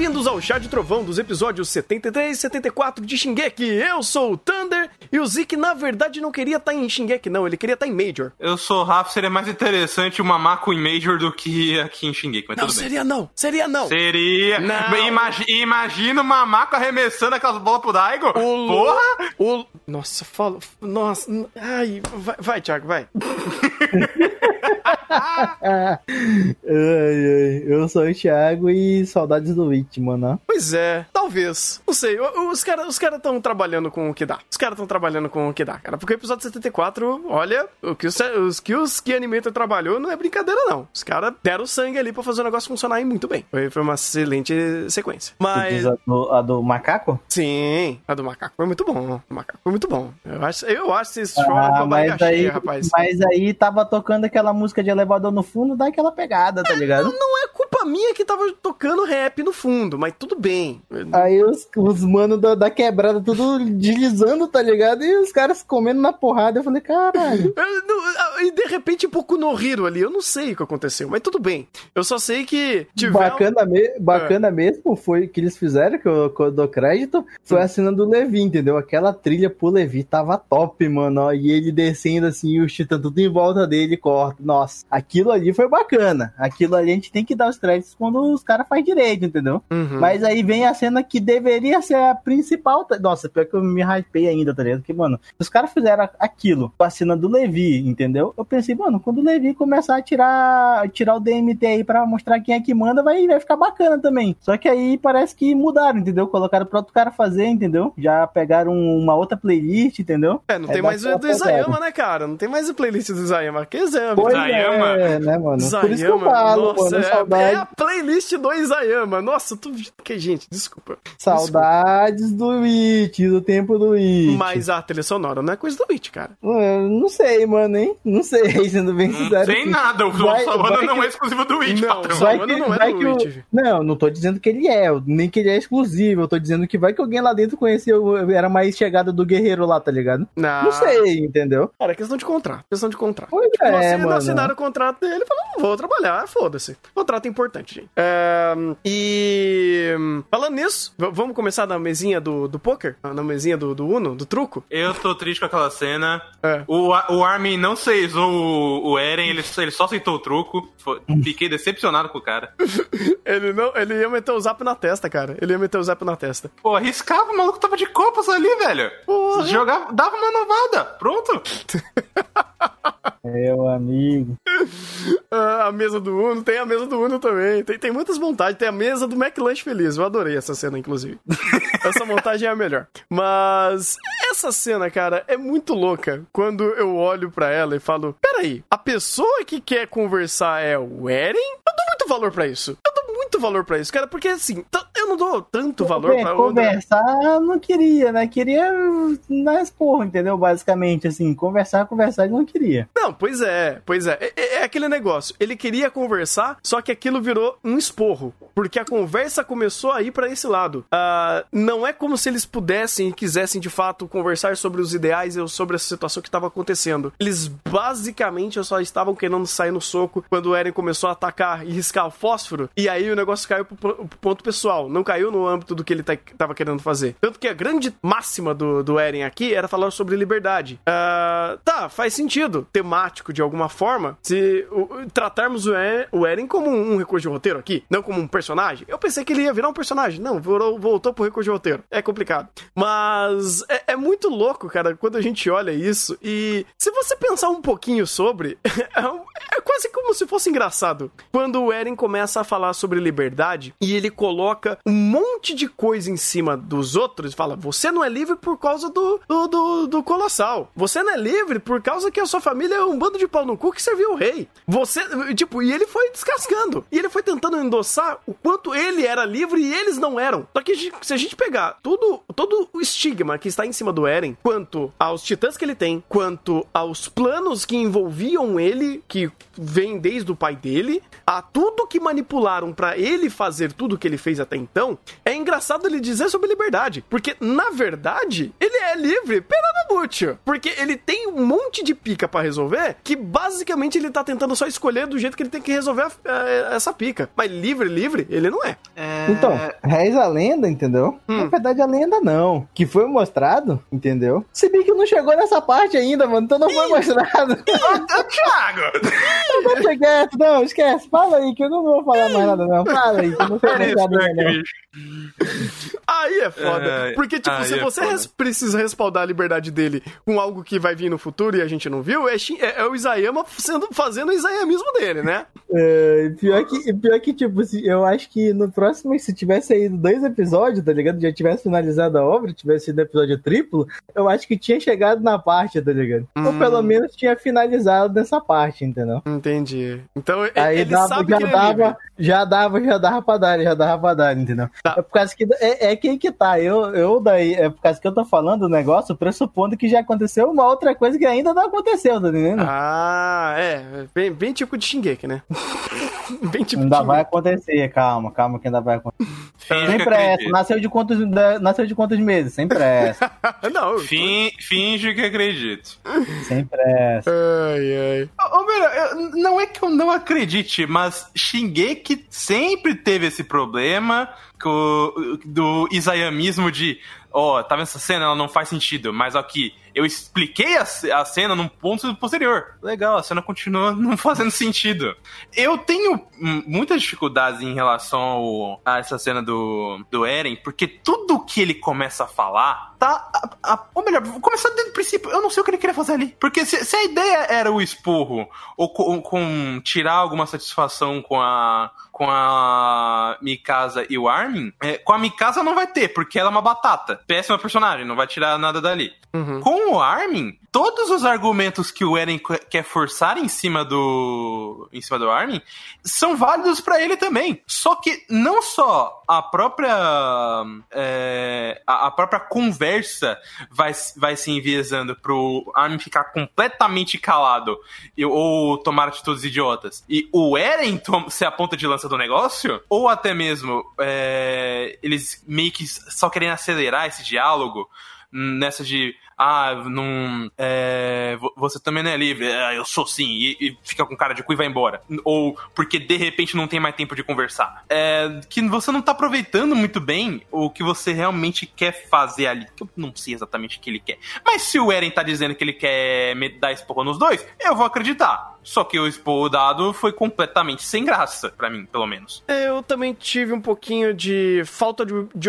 Bem-vindos ao Chá de Trovão dos episódios 73 e 74 de Shingeki. Eu sou o Thunder e o Zeke, na verdade, não queria estar em Shingeki, não. Ele queria estar em Major. Eu sou o Rafa, seria mais interessante o Mamaco em Major do que aqui em Shingeki, mas não, tudo bem. Seria não. Seria. Não. Imagina o Mamaco arremessando aquelas bolas pro Daigo. Porra! Nossa, fala... Nossa, ai, vai, Thiago, vai. Eu sou o Thiago e saudades do Witch, mano. Pois é, talvez. Não sei, os caras estão trabalhando com o que dá. Cara. Porque o episódio 74, olha, os que Animator trabalhou não é brincadeira, não. Os caras deram sangue ali pra fazer o negócio funcionar aí muito bem. Foi uma excelente sequência. Mas... A do macaco? Sim, a do macaco foi muito bom. Eu acho que vocês choram com a barriga cheia, rapaz. Mas aí tava tocando aquela música de elevador no fundo, dá aquela pegada, tá ligado? Não é culpa minha que tava tocando rap no fundo, mas tudo bem. Aí os manos da quebrada tudo deslizando, tá ligado? E os caras comendo na porrada. Eu falei, caralho. E de repente, Boku no Hero ali, eu não sei o que aconteceu, mas tudo bem. Eu só sei que... Bacana mesmo foi que eles fizeram, que eu dou crédito, foi a cena do Levi, entendeu? Aquela trilha pro Levi tava top, mano, ó, e ele descendo assim, e os titãs tudo em volta dele, corta. Nossa, aquilo ali foi bacana. Aquilo ali a gente tem que dar os créditos quando os caras fazem direito, entendeu? Uhum. Mas aí vem a cena que deveria ser a principal. Nossa, pior que eu me hypei ainda, tá ligado? Porque, mano, os caras fizeram aquilo com a cena do Levi, entendeu? Eu pensei, mano, quando o Levi começar a tirar o DMT aí pra mostrar quem é que manda, vai ficar bacana também. Só que aí parece que mudaram, entendeu? Colocaram pro outro cara fazer, entendeu? Já pegaram uma outra playlist, entendeu? Não tem mais o do Isayama, né, cara? Não tem mais a playlist do Isayama. Que Isayama? Isayama. Né, mano? Isayama, por isso que eu falo, nossa, mano, é a playlist do Isayama. Nossa, gente, desculpa. Saudades do Witch, do tempo do Witch. Mas a trilha sonora não é coisa do Witch, cara. Não sei, mano, hein? Não sei, sendo bem sincero. Não tem nada, o Savana não é exclusivo do Witch, patrão. Não é do Witch. Não tô dizendo que ele é, nem que ele é exclusivo. Eu tô dizendo que vai que alguém lá dentro conhecia, era mais chegada do guerreiro lá, tá ligado? Não sei, entendeu? Cara, é questão de contrato. Pois mano. Não assinaram o contrato dele e falaram, não vou trabalhar, foda-se. Contrato é importante, gente. E... falando nisso, vamos começar na mesinha do poker? Na mesinha do Uno, do truco? Eu tô triste com aquela cena. O Armin não seizou o Eren, ele só aceitou o truco. Fiquei decepcionado com o cara. Ele ia meter o zap na testa, cara. Pô, arriscava, o maluco tava de copas ali, velho. Jogava, dava uma novada. Pronto. Meu amigo. A mesa do Uno, tem a mesa do Uno também. Tem muitas montagens. Tem a mesa do McLanche Feliz. Eu adorei essa cena, inclusive. Essa montagem é a melhor. Mas essa cena, cara, é muito louca. Quando eu olho pra ela e falo, peraí, a pessoa que quer conversar é o Eren? Eu dou muito valor pra isso, cara, porque assim, eu não dou tanto valor pra conversar, eu não queria, né? Queria nas porra, entendeu? Basicamente, assim, conversar, ele não queria. Não, pois é. É aquele negócio. Ele queria conversar, só que aquilo virou um esporro. Porque a conversa começou a ir pra esse lado. Não é como se eles pudessem e quisessem, de fato, conversar sobre os ideais ou sobre essa situação que estava acontecendo. Eles, basicamente, só estavam querendo sair no soco quando o Eren começou a atacar e riscar o fósforo. E aí o negócio caiu pro ponto pessoal. Não caiu no âmbito do que ele tava querendo fazer. Tanto que a grande máxima do Eren aqui era falar sobre liberdade. Faz sentido, temático de alguma forma, se tratarmos o Eren como um recurso de roteiro aqui, não como um personagem. Eu pensei que ele ia virar um personagem. Não, voltou pro recurso de roteiro. É complicado. Mas é muito louco, cara, quando a gente olha isso. E se você pensar um pouquinho sobre, é quase como se fosse engraçado. Quando o Eren começa a falar sobre liberdade e ele coloca um monte de coisa em cima dos outros e fala, você não é livre por causa do Colossal. Você não é livre por causa que a sua família é um bando de pau no cu que serviu o rei. E ele foi descascando. E ele foi tentando endossar o quanto ele era livre e eles não eram. Só que se a gente pegar todo o estigma que está em cima do Eren, quanto aos titãs que ele tem, quanto aos planos que envolviam ele, que vem desde o pai dele, a tudo que manipularam pra ele fazer tudo que ele fez até então, opinião, é engraçado ele dizer sobre liberdade. Porque, na verdade, ele é livre pela Namúcio. Porque ele tem um monte de pica pra resolver que, basicamente, ele tá tentando só escolher do jeito que ele tem que resolver essa pica. Mas livre, ele não é. Então, reza a lenda, entendeu? Na verdade, a lenda não. Que foi mostrado, entendeu? Se bem que não chegou nessa parte ainda, mano. Então não foi mostrado. Thiago! Não, esquece. Fala aí, que eu não vou falar mais nada, não. Fala aí, que eu não sei mais nada, não. Aí é foda. Porque, tipo, se você precisa respaldar a liberdade dele com algo que vai vir no futuro e a gente não viu, é o Isayama fazendo o isayamismo dele, né? Pior que, tipo, eu acho que no próximo, se tivesse saído 2 episódios, tá ligado? Já tivesse finalizado a obra, tivesse sido episódio triplo, eu acho que tinha chegado na parte, tá ligado? Ou pelo menos tinha finalizado nessa parte, entendeu? Entendi. Então, aí ele sabe que já dava pra dar, entendeu? Tá. É por causa que que tá. É por causa que eu tô falando o negócio, pressupondo que já aconteceu uma outra coisa que ainda não aconteceu, tá entendendo? Bem tipo de Shingeki, né? Bem tipo ainda vai acontecer, calma que ainda vai acontecer. Sem pressa, nasceu de quantos meses? Sem pressa. Não, finge que acredito. Sem pressa. Ai. Não é que eu não acredite, mas Shingeki sempre teve esse problema do isayamismo de tá vendo essa cena? Ela não faz sentido, mas aqui, eu expliquei a cena num ponto posterior. Legal, a cena continua não fazendo sentido. Eu tenho muitas dificuldades em relação a essa cena do Eren, porque tudo que ele começa a falar ou melhor, vou começar desde o princípio, eu não sei o que ele queria fazer ali. Porque se a ideia era o esporro, ou com tirar alguma satisfação com a Mikasa e o Armin, com a Mikasa não vai ter, porque ela é uma batata. Péssima personagem, não vai tirar nada dali. Uhum. Com o Armin, todos os argumentos que o Eren quer forçar em cima do Armin são válidos pra ele também. Só que não só a própria conversa vai se enviesando pro Armin ficar completamente calado ou tomar atitudes idiotas. E o Eren ser a ponta de lança do negócio, ou até mesmo eles meio que só querem acelerar esse diálogo nessa de você também não é livre, eu sou sim, e fica com cara de cu e vai embora, ou porque de repente não tem mais tempo de conversar, que você não tá aproveitando muito bem o que você realmente quer fazer ali, que eu não sei exatamente o que ele quer, mas se o Eren tá dizendo que ele quer dar esporro nos dois, eu vou acreditar, só que o esporro dado foi completamente sem graça, pra mim, pelo menos. Eu também tive um pouquinho de falta de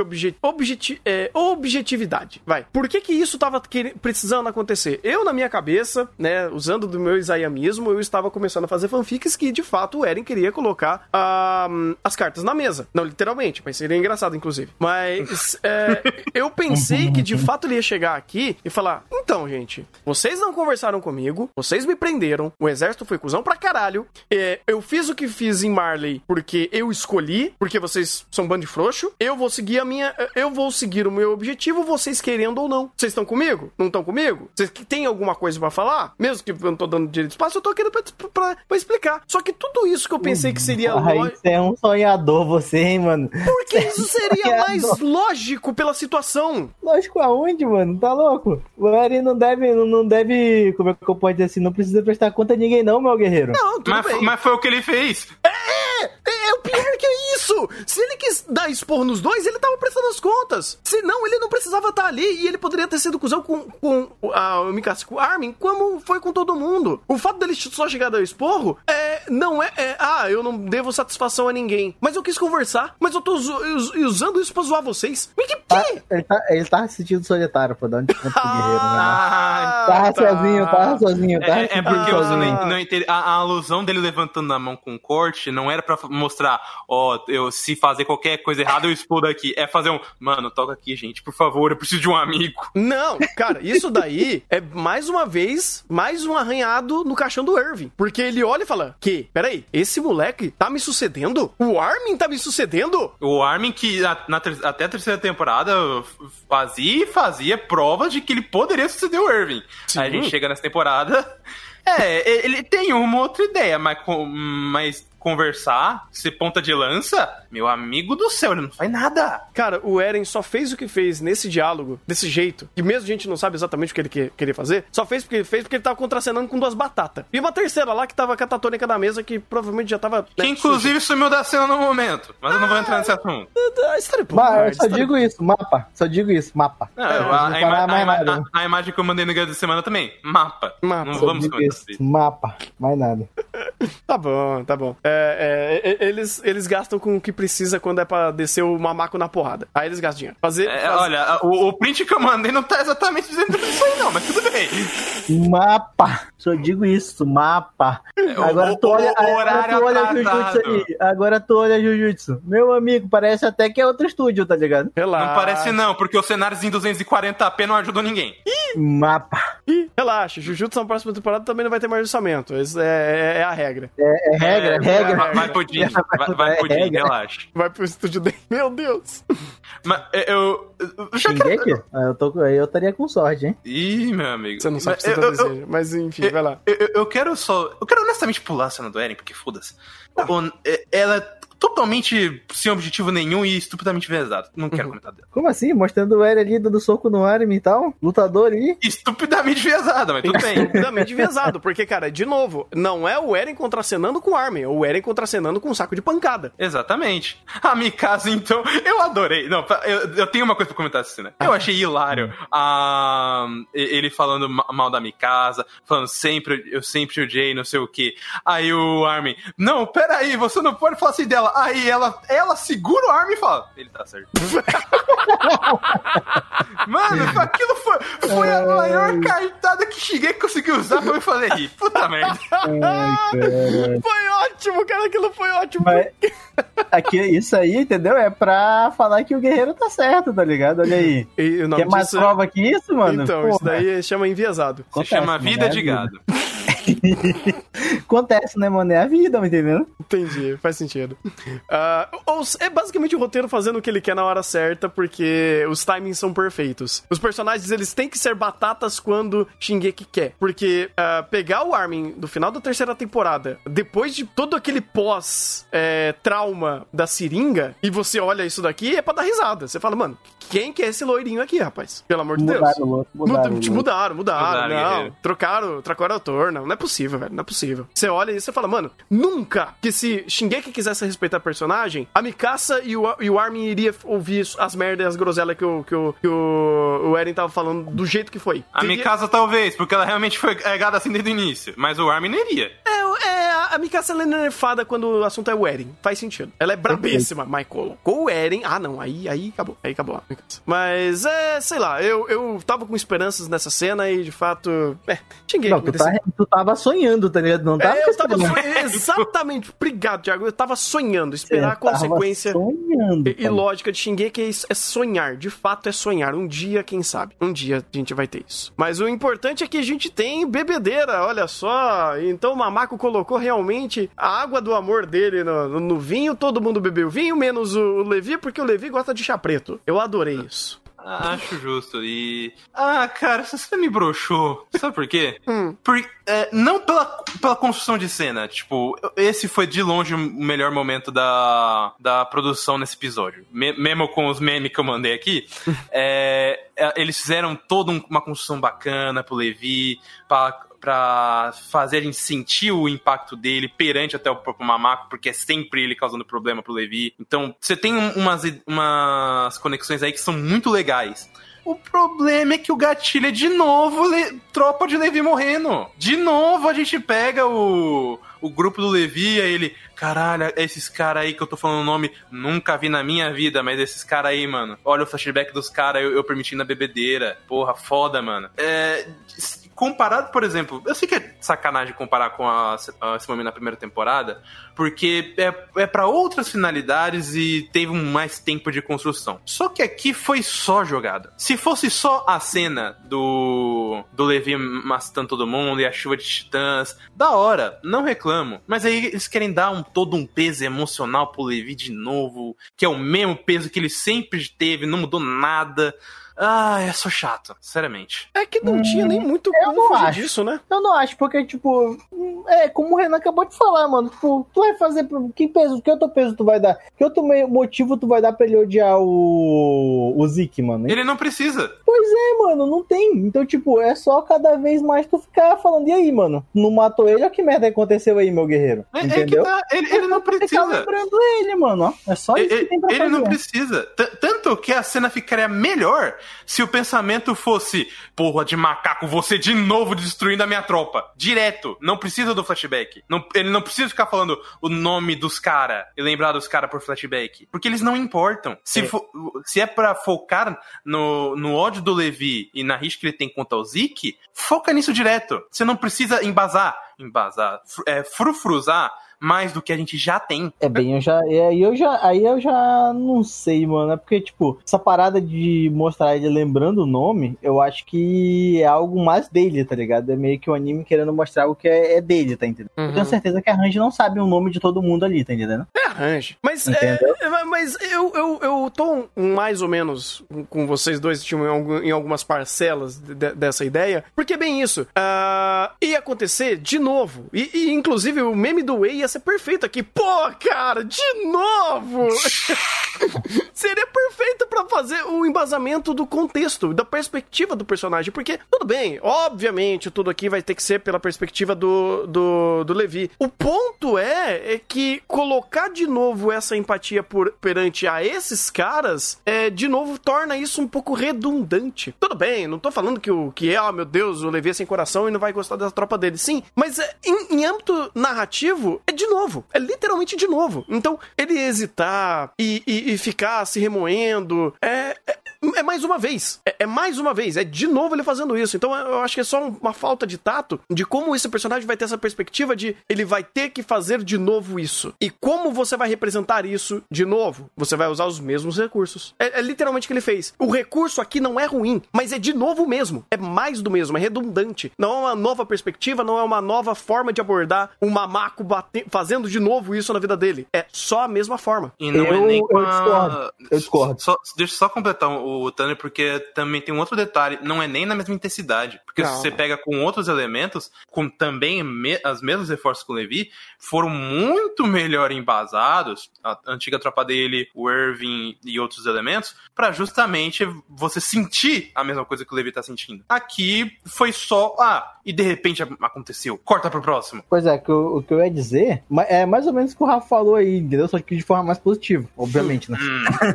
objetividade, por que isso tava precisando acontecer? Eu, na minha cabeça, né, usando do meu isayamismo, eu estava começando a fazer fanfics que, de fato, o Eren queria colocar as cartas na mesa. Não literalmente, mas seria engraçado, inclusive. Mas eu pensei que, de fato, ele ia chegar aqui e falar, então, gente, vocês não conversaram comigo, vocês me prenderam, o exército foi cuzão pra caralho, eu fiz o que fiz em Marley porque eu escolhi, porque vocês são um bando de frouxo, eu vou seguir o meu objetivo, vocês querendo ou não. Vocês estão comigo? Não estão comigo? Vocês têm alguma coisa pra falar? Mesmo que eu não tô dando direito de espaço, eu tô querendo pra explicar. Só que tudo isso que eu pensei que seria lógico... Você é um sonhador, você, hein, mano? Porque isso seria mais lógico pela situação. Lógico aonde, mano? Tá louco? O Eren não deve, como é que eu posso dizer assim, não precisa prestar conta a ninguém não, meu guerreiro. Não, tudo bem. Mas foi o que ele fez. O pior que é isso. Se ele quis dar esporro nos dois, ele tava prestando as contas. Senão, ele não precisava estar ali e ele poderia ter sido cuzão com a Mikasa, com o Armin, como foi com todo mundo. O fato dele só chegar a dar esporro eu não devo satisfação a ninguém. Mas eu quis conversar, mas eu tô usando isso pra zoar vocês. Mas que quê? Ele tá se sentindo solitário, pô, dar um desconto pro guerreiro, né? Tava sozinho. É porque você não entende. A alusão dele levantando a mão com o corte não era pra mostrar, se fazer qualquer coisa errada eu explodo aqui. É fazer mano, toca aqui, gente, por favor, eu preciso de um amigo. Não, cara, isso daí é mais uma vez, mais um arranhado no caixão do Irving. Porque ele olha e fala, peraí, esse moleque tá me sucedendo? O Armin tá me sucedendo? O Armin que até a terceira temporada fazia prova de que ele poderia suceder o Irving. Sim. Aí a gente chega nessa temporada... ele tem uma outra ideia, mas conversar, ser ponta de lança, meu amigo do céu, ele não faz nada. Cara, o Eren só fez o que fez nesse diálogo, desse jeito, que mesmo a gente não sabe exatamente o que ele queria fazer, só fez porque ele tava contracenando com 2 batatas. E uma terceira lá que tava catatônica na mesa, que provavelmente já tava... Que inclusive sumiu da cena no momento, mas eu não vou entrar nesse assunto. Mas eu só digo isso, mapa. Não, a imagem que eu mandei no Guia da Semana também, mapa. Não vamos comentar isso. Mapa, mais nada. Tá bom. Eles gastam com o que precisa quando é pra descer o mamaco na porrada. Aí eles gastam dinheiro. Olha, o print que eu mandei não tá exatamente dizendo isso aí não, mas tudo bem. Mapa, só digo isso, mapa. Agora tu olha Jujutsu ali. Agora tu olha Jujutsu. Meu amigo, parece até que é outro estúdio, tá ligado? Relaxa. Não parece não, porque os cenários em 240p não ajudam ninguém. Mapa. Relaxa, Jujutsu na próxima temporada também não vai ter mais orçamento. Isso é a regra. É regra. Vai pro Jin, relaxa. Vai pro estúdio dele. Meu Deus. Mas eu já quero... Eu estaria com sorte, hein? Ih, meu amigo. Você não sabe o que você tá desejando. Mas enfim, vai lá. Eu quero honestamente pular a cena do Eren, porque foda-se. Ela é totalmente sem objetivo nenhum e estupidamente vezado. Não quero comentar dela. Como assim? Mostrando o Eren ali dando soco no Armin e tal? Lutador ali? Estupidamente vezado, mas tudo bem. Estupidamente vezado, porque, cara, de novo, não é o Eren contracenando com o Armin, é o Eren contracenando com um saco de pancada. Exatamente. A Mikasa, então, eu adorei. Não, eu tenho uma coisa pra comentar dessa cena. Eu achei hilário ele falando mal da Mikasa, falando eu sempre odiei, não sei o quê. Aí o Armin, não, peraí, você não pode falar assim dela. Aí ela segura o Armin e fala, ele tá certo. Mano, aquilo foi a maior cartada que Shingeki conseguiu usar pra me fazer rir. Puta merda. Foi ótimo, cara, aquilo foi ótimo. Mas, isso aí, entendeu? É pra falar que o guerreiro tá certo, tá ligado? Olha aí. Quer mais prova que isso, mano? Então, porra. Isso daí chama enviesado. Se chama vida de gado. Acontece, né, mano? É a vida, tá entendendo? Entendi, faz sentido. É basicamente o roteiro fazendo o que ele quer na hora certa, porque os timings são perfeitos. Os personagens, eles têm que ser batatas quando Shingeki quer. Porque pegar o Armin do final da 3ª temporada, depois de todo aquele pós-trauma da seringa, e você olha isso daqui, é pra dar risada. Você fala, mano, quem que é esse loirinho aqui, rapaz? Pelo amor de Deus. Mudaram. Não, trocaram o autor, não é possível, velho, não é possível. Você olha isso e fala, mano, nunca que se Shingeki quisesse respeitar a personagem, a Mikasa e o Armin iria ouvir as merdas e as groselhas que o Eren tava falando do jeito que foi. A Mikasa talvez, porque ela realmente foi gada assim desde o início, mas o Armin não iria. A Mikasa ela é nerfada quando o assunto é o Eren. Faz sentido. Ela é brabíssima, mas colocou o Eren. Ah, não, aí acabou. Aí acabou a Mikasa. Mas, sei lá, eu tava com esperanças nessa cena e, de fato, Shingeki. Não, tu tava sonhando, tá ligado? Não tava eu tava sonhando. Exatamente. Obrigado, Thiago. Eu tava sonhando. Esperar a consequência e lógica de Shingeki é sonhar. De fato, é sonhar. Um dia, quem sabe? Um dia a gente vai ter isso. Mas o importante é que a gente tem bebedeira, olha só. Então o Mamaco colocou realmente a água do amor dele no vinho. Todo mundo bebeu vinho, menos o Levi, porque o Levi gosta de chá preto. Eu adorei isso. Acho justo. Cara, você me broxou. Sabe por quê? Não pela construção de cena. Tipo, esse foi de longe o melhor momento da produção nesse episódio. Mesmo com os memes que eu mandei aqui. Eles fizeram toda uma construção bacana pro Levi, pra fazer a gente sentir o impacto dele perante até o próprio Mamaco, porque é sempre ele causando problema pro Levi. Então, você tem umas conexões aí que são muito legais. O problema é que o gatilho é de novo tropa de Levi morrendo. De novo a gente pega o grupo do Levi, aí ele... Caralho, esses caras aí que eu tô falando o nome, nunca vi na minha vida, mas esses caras aí, mano. Olha o flashback dos caras, eu permitindo a bebedeira. Porra, foda, mano. Comparado, por exemplo, eu sei que é sacanagem comparar com esse momento na primeira temporada, porque é pra outras finalidades e teve mais tempo de construção. Só que aqui foi só jogada. Se fosse só a cena do Levi matando todo mundo e a chuva de titãs, da hora, não reclamo. Mas aí eles querem dar todo um peso emocional pro Levi de novo, que é o mesmo peso que ele sempre teve, não mudou nada. é só chato, sinceramente. É que não tinha nem muito como fugir acho disso, né? Eu não acho, porque, tipo, como o Renan acabou de falar, mano, tipo, tu vai fazer, que outro peso tu vai dar? Que outro motivo tu vai dar pra ele odiar o Zeke, mano? Ele não precisa. Pois é, mano, não tem. Então, tipo, é só cada vez mais tu ficar falando, e aí, mano, não matou ele? Olha que merda aconteceu aí, meu guerreiro. Entendeu? Ele não precisa. Ficar lembrando ele, mano, ó. É só isso que tem pra fazer. Ele não precisa. Tanto que a cena ficaria melhor se o pensamento fosse, porra de macaco, você de novo destruindo a minha tropa. Direto. Não precisa do flashback. Ele não precisa ficar falando o nome dos caras e lembrar dos caras por flashback. Porque eles não importam. Se é pra focar no ódio do Levi e na rixa que ele tem contra o Zeke, foca nisso direto. Você não precisa frufruzar mais do que a gente já tem. Aí eu já não sei, mano. É porque, tipo, essa parada de mostrar ele lembrando o nome, eu acho que é algo mais dele, tá ligado? É meio que o anime querendo mostrar algo que é dele, tá entendendo? Eu tenho certeza que a Range não sabe o nome de todo mundo ali, tá entendendo? É a Range. Mas eu tô mais ou menos com vocês dois em algumas parcelas dessa ideia, porque é bem isso. Ia acontecer de novo. E inclusive o meme do Wei ia ser perfeito aqui. Pô, cara, de novo! Seria perfeito pra fazer o embasamento do contexto, da perspectiva do personagem, porque, tudo bem, obviamente, tudo aqui vai ter que ser pela perspectiva do Levi. O ponto é que colocar de novo essa empatia perante a esses caras, de novo, torna isso um pouco redundante. Tudo bem, não tô falando meu Deus, o Levi é sem coração e não vai gostar da tropa dele. Sim, mas em âmbito narrativo, de novo. É literalmente de novo. Então, ele hesitar e ficar se remoendo é mais uma vez. É mais uma vez. É de novo ele fazendo isso. Então, eu acho que é só uma falta de tato de como esse personagem vai ter essa perspectiva de ele vai ter que fazer de novo isso. E como você vai representar isso de novo? Você vai usar os mesmos recursos. É literalmente o que ele fez. O recurso aqui não é ruim, mas é de novo mesmo. É mais do mesmo. É redundante. Não é uma nova perspectiva, não é uma nova forma de abordar um mamaco fazendo de novo isso na vida dele. É só a mesma forma. E não é nem com Eu discordo. Deixa eu só completar o Tanner, porque também tem um outro detalhe. Não é nem na mesma intensidade. Porque se você pega com outros elementos, com também as mesmas reforços que o Levi, foram muito melhor embasados, a antiga tropa dele, o Irving e outros elementos, pra justamente você sentir a mesma coisa que o Levi tá sentindo. Aqui foi só, e de repente aconteceu. Corta pro próximo. Pois é, o que eu ia dizer é mais ou menos o que o Rafa falou aí, entendeu? Só que de forma mais positiva, obviamente, né?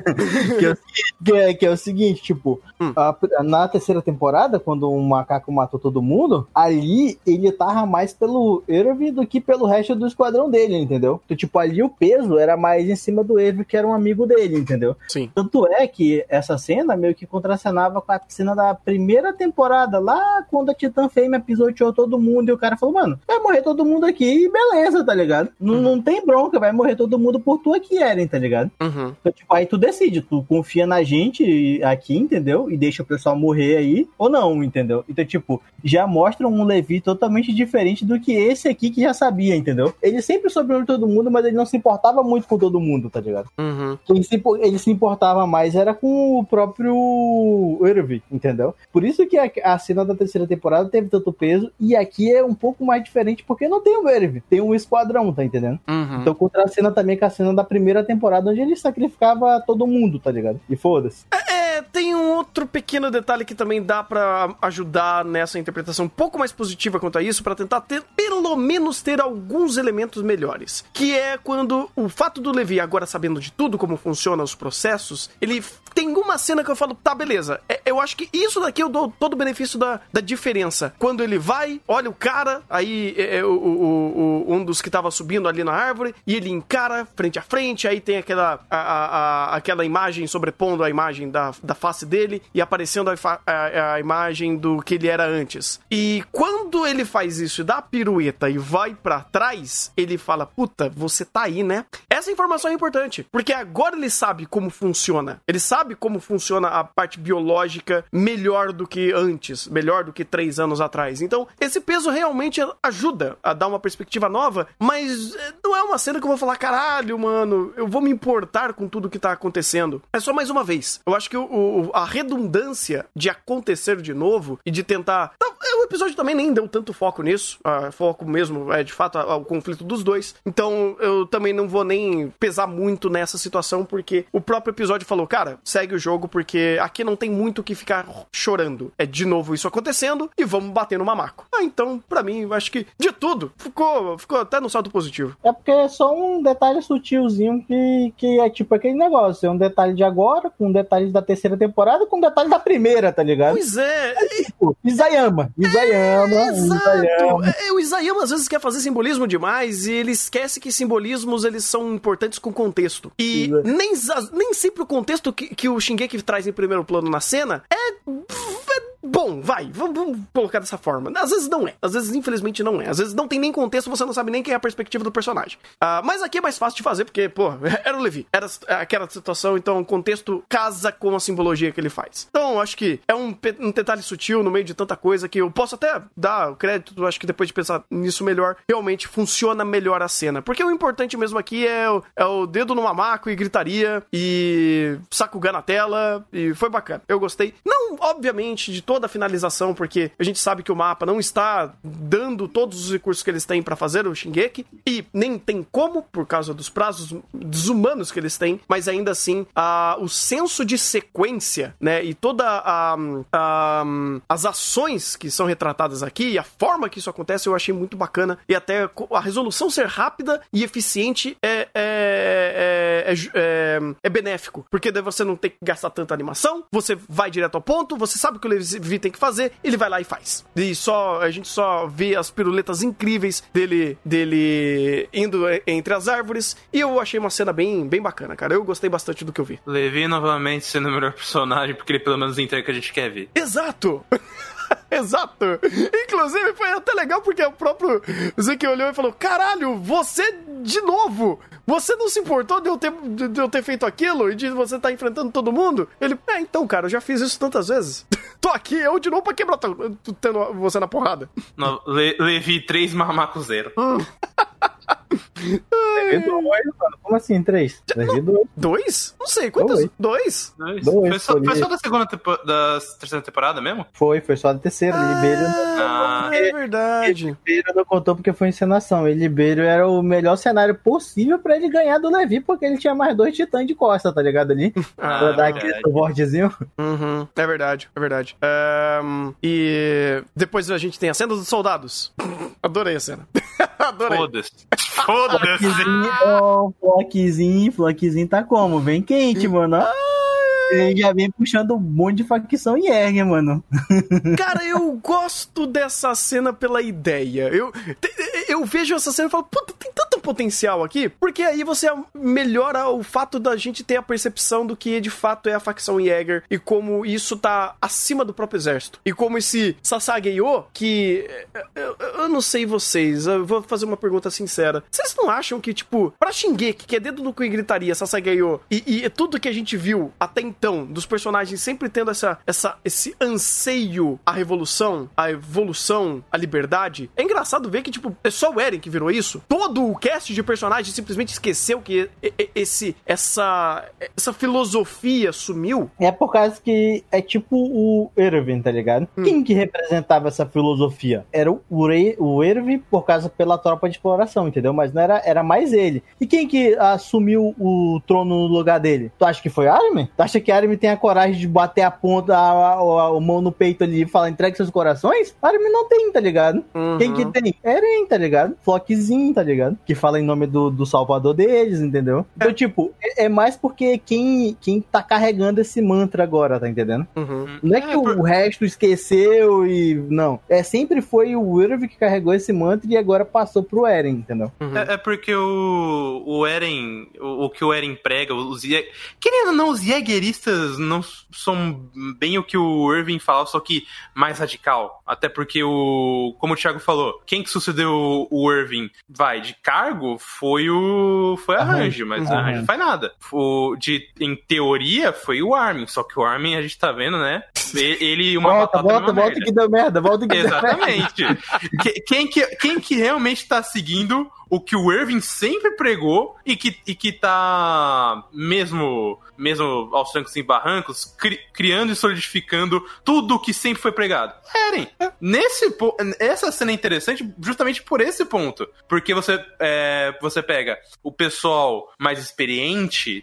que é o seguinte, tipo, na terceira temporada, quando o macaco matou todo mundo, ali ele tava mais pelo Irving do que pelo resto do esquadrão dele, entendeu? Então, tipo, ali o peso era mais em cima do Irving, que era um amigo dele, entendeu? Sim. Tanto é que essa cena meio que contracenava com a cena da primeira temporada, lá quando a Titã Fêmea pisoteou todo mundo e o cara falou, mano, vai morrer todo mundo aqui e beleza, tá ligado? Não tem bronca, vai morrer todo mundo por tu aqui, Eren, tá ligado? Então, tipo, aí tu decide, tu confia na gente aqui, entendeu? E deixa o pessoal morrer aí, ou não, entendeu? Então, tipo, já mostra um Levi totalmente diferente do que esse aqui que já sabia, entendeu? Ele sempre sobreviveu todo mundo, mas ele não se importava muito com todo mundo, tá ligado? Ele se importava mais era com o próprio Irving, entendeu? Por isso que a cena da terceira temporada teve tanto peso, e aqui é um pouco mais diferente, porque não tem o Irving, tem um esquadrão, tá entendendo? Então contracena também com a cena da primeira temporada, onde ele sacrificava todo mundo, tá ligado? E foda-se. Tem um outro pequeno detalhe que também dá pra ajudar nessa interpretação um pouco mais positiva quanto a isso, pra tentar pelo menos ter alguns elementos melhores. Que é quando o fato do Levi, agora sabendo de tudo, como funcionam os processos, ele tem uma cena que eu falo, tá, beleza. Eu acho que isso daqui eu dou todo o benefício da diferença. Quando ele vai, olha o cara, aí um dos que tava subindo ali na árvore, e ele encara frente a frente, aí tem aquela imagem sobrepondo a imagem da face dele e aparecendo a imagem do que ele era antes. E quando ele faz isso e dá a pirueta e vai pra trás, ele fala, puta, você tá aí, né? Essa informação é importante, porque agora ele sabe como funciona. Ele sabe como funciona a parte biológica melhor do que antes, melhor do que 3 anos atrás. Então, esse peso realmente ajuda a dar uma perspectiva nova nova, mas não é uma cena que eu vou falar, caralho, mano, eu vou me importar com tudo que tá acontecendo. É só mais uma vez. Eu acho que a redundância de acontecer de novo e de tentar... O episódio também nem deu tanto foco nisso. Foco mesmo é, de fato, o conflito dos dois. Então, eu também não vou nem pesar muito nessa situação, porque o próprio episódio falou, cara, segue o jogo, porque aqui não tem muito o que ficar chorando. É de novo isso acontecendo e vamos bater no mamaco. Então, pra mim, eu acho que de tudo, ficou até no saldo positivo. É porque é só um detalhe sutilzinho que é tipo aquele negócio. É um detalhe de agora, com detalhes da terceira temporada, com detalhes da primeira, tá ligado? Pois é. Tipo, Isayama. Exato. O Isayama às vezes quer fazer simbolismo demais e ele esquece que simbolismos eles são importantes com contexto. E nem sempre o contexto que o Shingeki traz em primeiro plano na cena é bom, vamos colocar dessa forma. Às vezes não é. Às vezes, infelizmente, não é. Às vezes não tem nem contexto, você não sabe nem quem é a perspectiva do personagem. Mas aqui é mais fácil de fazer, porque, pô, era o Levi. Era aquela situação, então o contexto casa com a simbologia que ele faz. Então, acho que é um detalhe sutil no meio de tanta coisa que eu posso até dar o crédito, acho que depois de pensar nisso melhor, realmente funciona melhor a cena. Porque o importante mesmo aqui é o dedo no mamaco e gritaria e Sakuga na tela, e foi bacana. Eu gostei. Não, obviamente, de toda a finalização, porque a gente sabe que o mapa não está dando todos os recursos que eles têm pra fazer o Shingeki, e nem tem como, por causa dos prazos desumanos que eles têm, mas ainda assim, o senso de sequência, né, e toda as ações que são retratadas aqui, e a forma que isso acontece, eu achei muito bacana, e até a resolução ser rápida e eficiente é benéfico, porque daí você não tem que gastar tanta animação, você vai direto ao ponto, você sabe o que o Levi tem que fazer, ele vai lá e faz. E a gente só vê as piruletas incríveis dele indo entre as árvores, e eu achei uma cena bem bacana, cara. Eu gostei bastante do que eu vi. Levi novamente sendo o melhor personagem, porque ele pelo menos entrega o que a gente quer ver. Exato! Exato! Inclusive, foi até legal porque o próprio Zeke olhou e falou, caralho, você de novo! Você não se importou de eu ter feito aquilo e de você estar enfrentando todo mundo? Ele, então, cara, eu já fiz isso tantas vezes. Tô aqui, eu de novo pra quebrar tendo você na porrada. No, Levi 3, Mamaco 0. Levi 2, mano. Como assim, 3? Levi 2. 2? Não sei, quantas? 2? Foi só da terceira temporada mesmo? Foi só da terceira. É verdade. Libério não contou porque foi encenação. E Libério era o melhor cenário possível pra ele ganhar do Levi, porque ele tinha mais 2 titãs de costa, tá ligado ali? Pra dar aquele suportezinho. Uhum, é verdade. E depois a gente tem a cena dos soldados. Adorei a cena. Adorei. Foda-se. Floquezinho tá como? Vem quente, mano. Ele já vem puxando um monte de facção e ergue, mano. Cara, eu gosto dessa cena pela ideia. Eu vejo essa cena e falo, puta, tem tanto potencial aqui, porque aí você melhora o fato da gente ter a percepção do que de fato é a facção Jäger e como isso tá acima do próprio exército. E como esse Sasageyo, que eu não sei vocês, eu vou fazer uma pergunta sincera. Vocês não acham que, tipo, pra Shingeki, que é dedo no cu e gritaria, Sasageyo, e tudo que a gente viu até então, dos personagens sempre tendo esse anseio à revolução, à evolução, à liberdade, é engraçado ver que, tipo, é só o Eren que virou isso. Todo o cast de personagens simplesmente esqueceu que essa filosofia sumiu. É por causa que é tipo o Erwin, tá ligado? Quem que representava essa filosofia? Era o Erwin por causa pela tropa de exploração, entendeu? Mas não era mais ele. E quem que assumiu o trono no lugar dele? Tu acha que foi Armin? Tu acha que Armin tem a coragem de bater a ponta, a mão no peito ali e falar, entregue seus corações? Armin não tem, tá ligado? Quem que tem? Eren, tá ligado? Floquezinho, tá ligado? Que fala em nome do salvador deles, entendeu? Então, tipo, é mais porque quem tá carregando esse mantra agora, tá entendendo? Não é que o resto esqueceu e... Não. Sempre foi o Erwin que carregou esse mantra e agora passou pro Eren, entendeu? É porque o Eren... O que o Eren prega, querendo ou não, os Jägeristas não são bem o que o Irving falava, só que mais radical. Até porque como o Thiago falou, quem que sucedeu o Irving de cargo foi a Hanji, mas a Hanji não faz nada. Em teoria, foi o Armin, só que o Armin a gente tá vendo, né? Ele e uma volta que deu merda, volta que Exatamente. deu merda. Quem que realmente tá seguindo o que o Irving sempre pregou e que tá, mesmo aos trancos e barrancos, criando e solidificando tudo o que sempre foi pregado? Eren. Essa cena é interessante justamente por esse ponto. Porque você pega o pessoal mais experiente,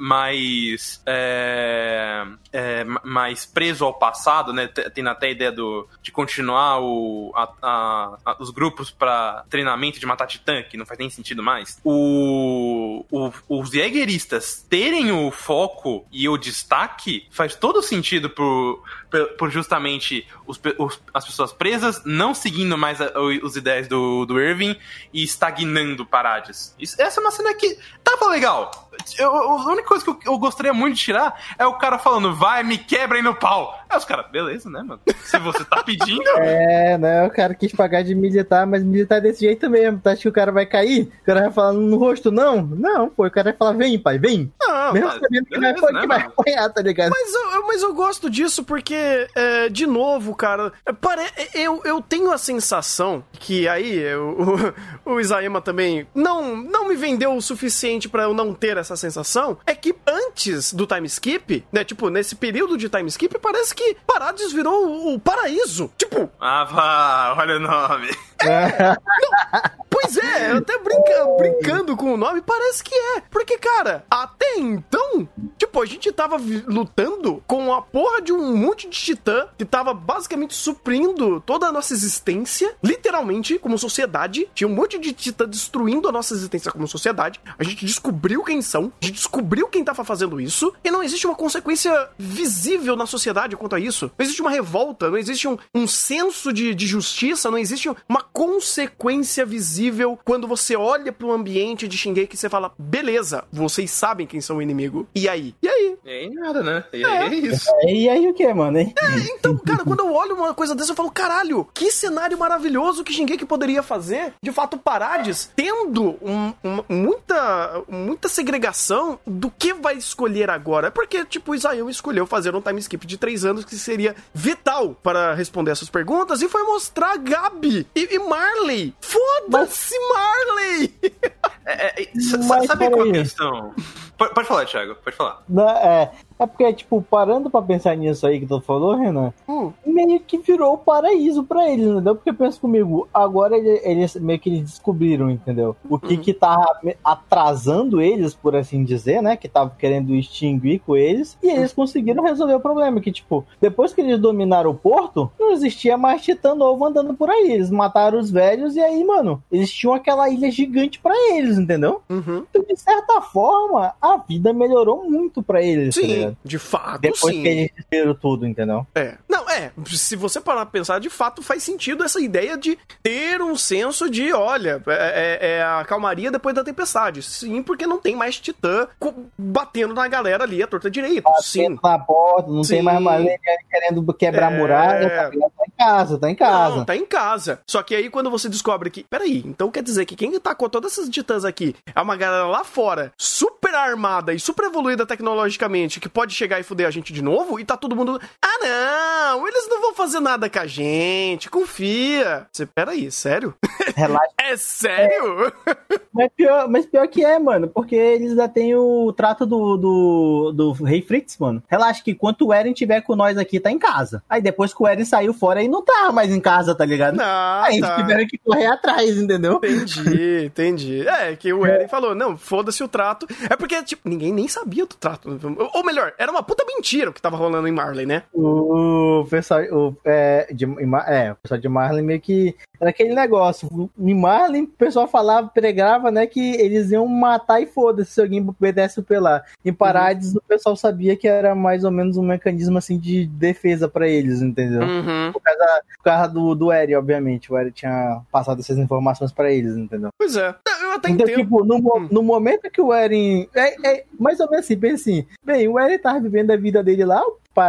mais preso ao passado, né? Tem até a ideia de continuar os grupos para treinamento de matar titã, que não faz nem sentido mais. Os jägeristas terem o foco e o destaque faz todo sentido por justamente as pessoas presas não seguindo mais os ideias do Irving e estagnando Parades. Essa é uma cena que tava legal. A única coisa que eu gostaria muito de tirar é o cara falando, vai, me quebra aí no pau. Aí os caras, beleza, né, mano? Se você tá pedindo... né, o cara quis pagar de militar, mas militar é desse jeito mesmo. Tu acha que o cara vai cair? O cara vai falar no rosto, não? Não, pô, o cara vai falar, vem, pai, vem. Não, mesmo sabendo que vai apanhar, tá ligado? Mas eu gosto disso porque, de novo, cara, eu tenho a sensação que aí o Isayama também não me vendeu o suficiente pra eu não ter essa sensação, é que antes do time skip, né, tipo, nesse período de time skip, parece que Parades virou o paraíso. Tipo... olha o nome. Pois é, eu até brincando com o nome, parece que é. Porque, cara, até então, tipo, a gente tava lutando com a porra de um monte de titã que tava basicamente suprindo toda a nossa existência, literalmente, como sociedade. Tinha um monte de titã destruindo a nossa existência como sociedade. A gente descobriu quem são, a gente descobriu quem tava fazendo isso, e não existe uma consequência visível na sociedade quanto a isso. Não existe uma revolta, não existe um senso de justiça, não existe uma consequência visível quando você olha pro ambiente de Shingeki e você fala, beleza, vocês sabem quem são o inimigo. E aí? E aí? E aí nada, né? E aí é isso. E aí o que, mano? Então, cara, quando eu olho uma coisa dessa, eu falo, caralho, que cenário maravilhoso que Shingeki poderia fazer. De fato, Parades tendo muita segregação do que vai escolher agora. Porque, tipo, o Isayama escolheu fazer um time skip de 3 anos que seria vital para responder essas perguntas e foi mostrar Gabi e Marley. Foda-se, Marley! Sabe qual é a questão? Pode falar, Thiago, pode falar. É porque, tipo, parando pra pensar nisso aí que tu falou, Renan, meio que virou o paraíso pra eles, entendeu? Porque pensa comigo, agora eles meio que eles descobriram, entendeu? O que tava atrasando eles, por assim dizer, né? Que tava querendo extinguir com eles, e eles conseguiram resolver o problema, que, tipo, depois que eles dominaram o porto, não existia mais titã novo andando por aí. Eles mataram os velhos, e aí, mano, eles tinham aquela ilha gigante pra eles, entendeu? Então, de certa forma, a vida melhorou muito pra eles, sim. Tá, de fato, depois sim. que eles viram tudo, entendeu? Se você parar pra pensar, de fato faz sentido essa ideia de ter um senso de, olha, é a calmaria depois da tempestade. Sim, porque não tem mais titã batendo na galera ali, a torta direita. Sim. Na porta, não tem mais Marlene querendo quebrar a muralha, tá em casa. Não, tá em casa. Só que aí quando você descobre que, peraí, então quer dizer que quem tacou todas essas titãs aqui é uma galera lá fora, super armada e super evoluída tecnologicamente, que pode chegar e fuder a gente de novo, e tá todo mundo, não, eles não vão fazer nada com a gente, confia. Você, peraí, sério? Relaxa. É sério? Mas pior que é, mano, porque eles ainda têm o trato do Rei Fritz, mano. Relaxa que enquanto o Eren tiver com nós aqui, tá em casa. Aí depois que o Eren saiu fora, aí não tá mais em casa, tá ligado? Aí eles tiveram que correr atrás, entendeu? Entendi. É, que o Eren falou, não, foda-se o trato. É porque, tipo, ninguém nem sabia do trato. Ou melhor, era uma puta mentira o que tava rolando em Marley, né? O pessoal de Marley meio que era aquele negócio. Em Marley, o pessoal pregava, né, que eles iam matar e foda-se se alguém pudesse apelar. Em Parades, o pessoal sabia que era mais ou menos um mecanismo, assim, de defesa pra eles, entendeu? Por causa do Eren, obviamente. O Eren tinha passado essas informações pra eles, entendeu? Pois é. Eu eu até então, entendo. tipo, no momento que o Eren... mais ou menos assim, pensa assim. Bem, o Eren tava vivendo a vida dele lá,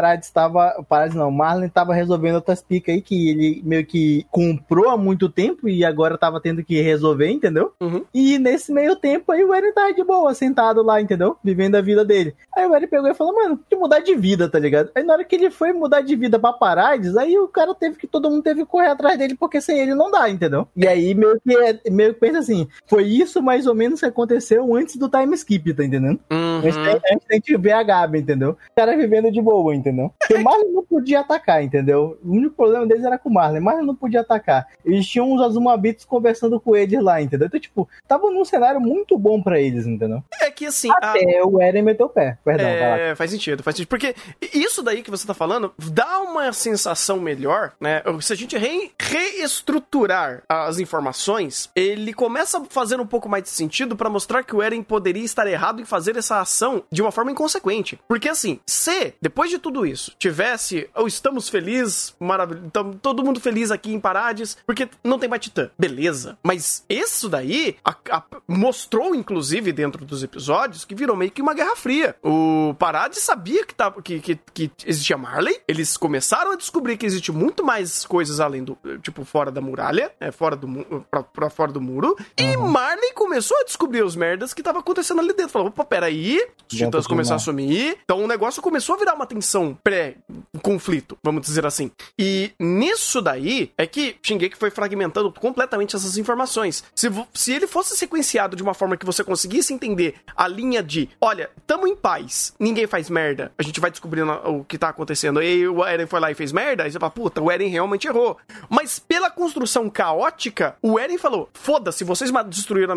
Marley tava resolvendo outras picas aí que ele meio que comprou há muito tempo e agora tava tendo que resolver, entendeu? Uhum. E nesse meio tempo aí o Eren tava de boa, sentado lá, entendeu? Vivendo a vida dele. Aí o Eren pegou e falou, mano, de mudar de vida, tá ligado? Aí na hora que ele foi mudar de vida pra Parades, aí o cara todo mundo teve que correr atrás dele, porque sem ele não dá, entendeu? E aí meio que pensa assim, foi isso mais ou menos que aconteceu antes do time skip, tá entendendo? Uhum. Antes da gente ver a Gabi, entendeu? O cara vivendo de boa, entendeu? Porque o Marley não podia atacar, entendeu? O único problema deles era com o Marley. Marley não podia atacar. Eles tinham uns Azumabitos conversando com eles lá, entendeu? Então, tipo, tava num cenário muito bom pra eles, entendeu? É que assim... Até o Eren meteu o pé. Perdão, vai lá. Faz sentido. Porque isso daí que você tá falando dá uma sensação melhor, né? Se a gente reestruturar as informações, ele começa a fazer um pouco mais de sentido pra mostrar que o Eren poderia estar errado em fazer essa ação de uma forma inconsequente. Porque assim, se depois de tudo isso tivesse, estamos felizes, maravilhoso, todo mundo feliz aqui em Parades, porque não tem mais Titã. Beleza. Mas isso daí mostrou, inclusive, dentro dos episódios, que virou meio que uma guerra fria. O Parades sabia que existia Marley, eles começaram a descobrir que existe muito mais coisas além do, tipo, fora da muralha, fora do muro, e Marley começou a descobrir os merdas que estavam acontecendo ali dentro. Falou, opa, peraí, os Titãs começaram a sumir, então o negócio começou a virar uma tensão pré-conflito, vamos dizer assim. E nisso daí é que Shingeki foi fragmentando completamente essas informações. Se ele fosse sequenciado de uma forma que você conseguisse entender a linha de, olha, tamo em paz, ninguém faz merda, a gente vai descobrindo o que tá acontecendo, e o Eren foi lá e fez merda, aí você fala, puta, o Eren realmente errou. Mas pela construção caótica, o Eren falou, foda-se, vocês destruíram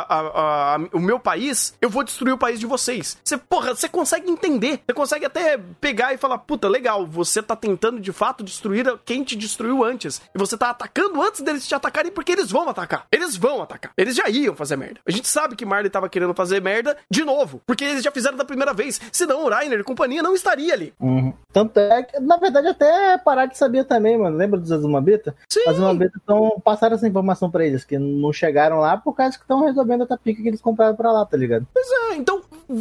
o meu país, eu vou destruir o país de vocês. Você consegue entender, você consegue até pegar e falar, puta, legal, você tá tentando de fato destruir quem te destruiu antes. E você tá atacando antes deles te atacarem porque eles vão atacar. Eles vão atacar. Eles já iam fazer merda. A gente sabe que Marley tava querendo fazer merda de novo, porque eles já fizeram da primeira vez. Senão o Reiner e companhia não estaria ali. Uhum. Tanto é que, na verdade, até parar de saber também, mano. Lembra dos Azumabita? Sim. As Azumabita passaram essa informação pra eles, que não chegaram lá por causa que estão resolvendo a pica que eles compraram pra lá, tá ligado? Pois é, então...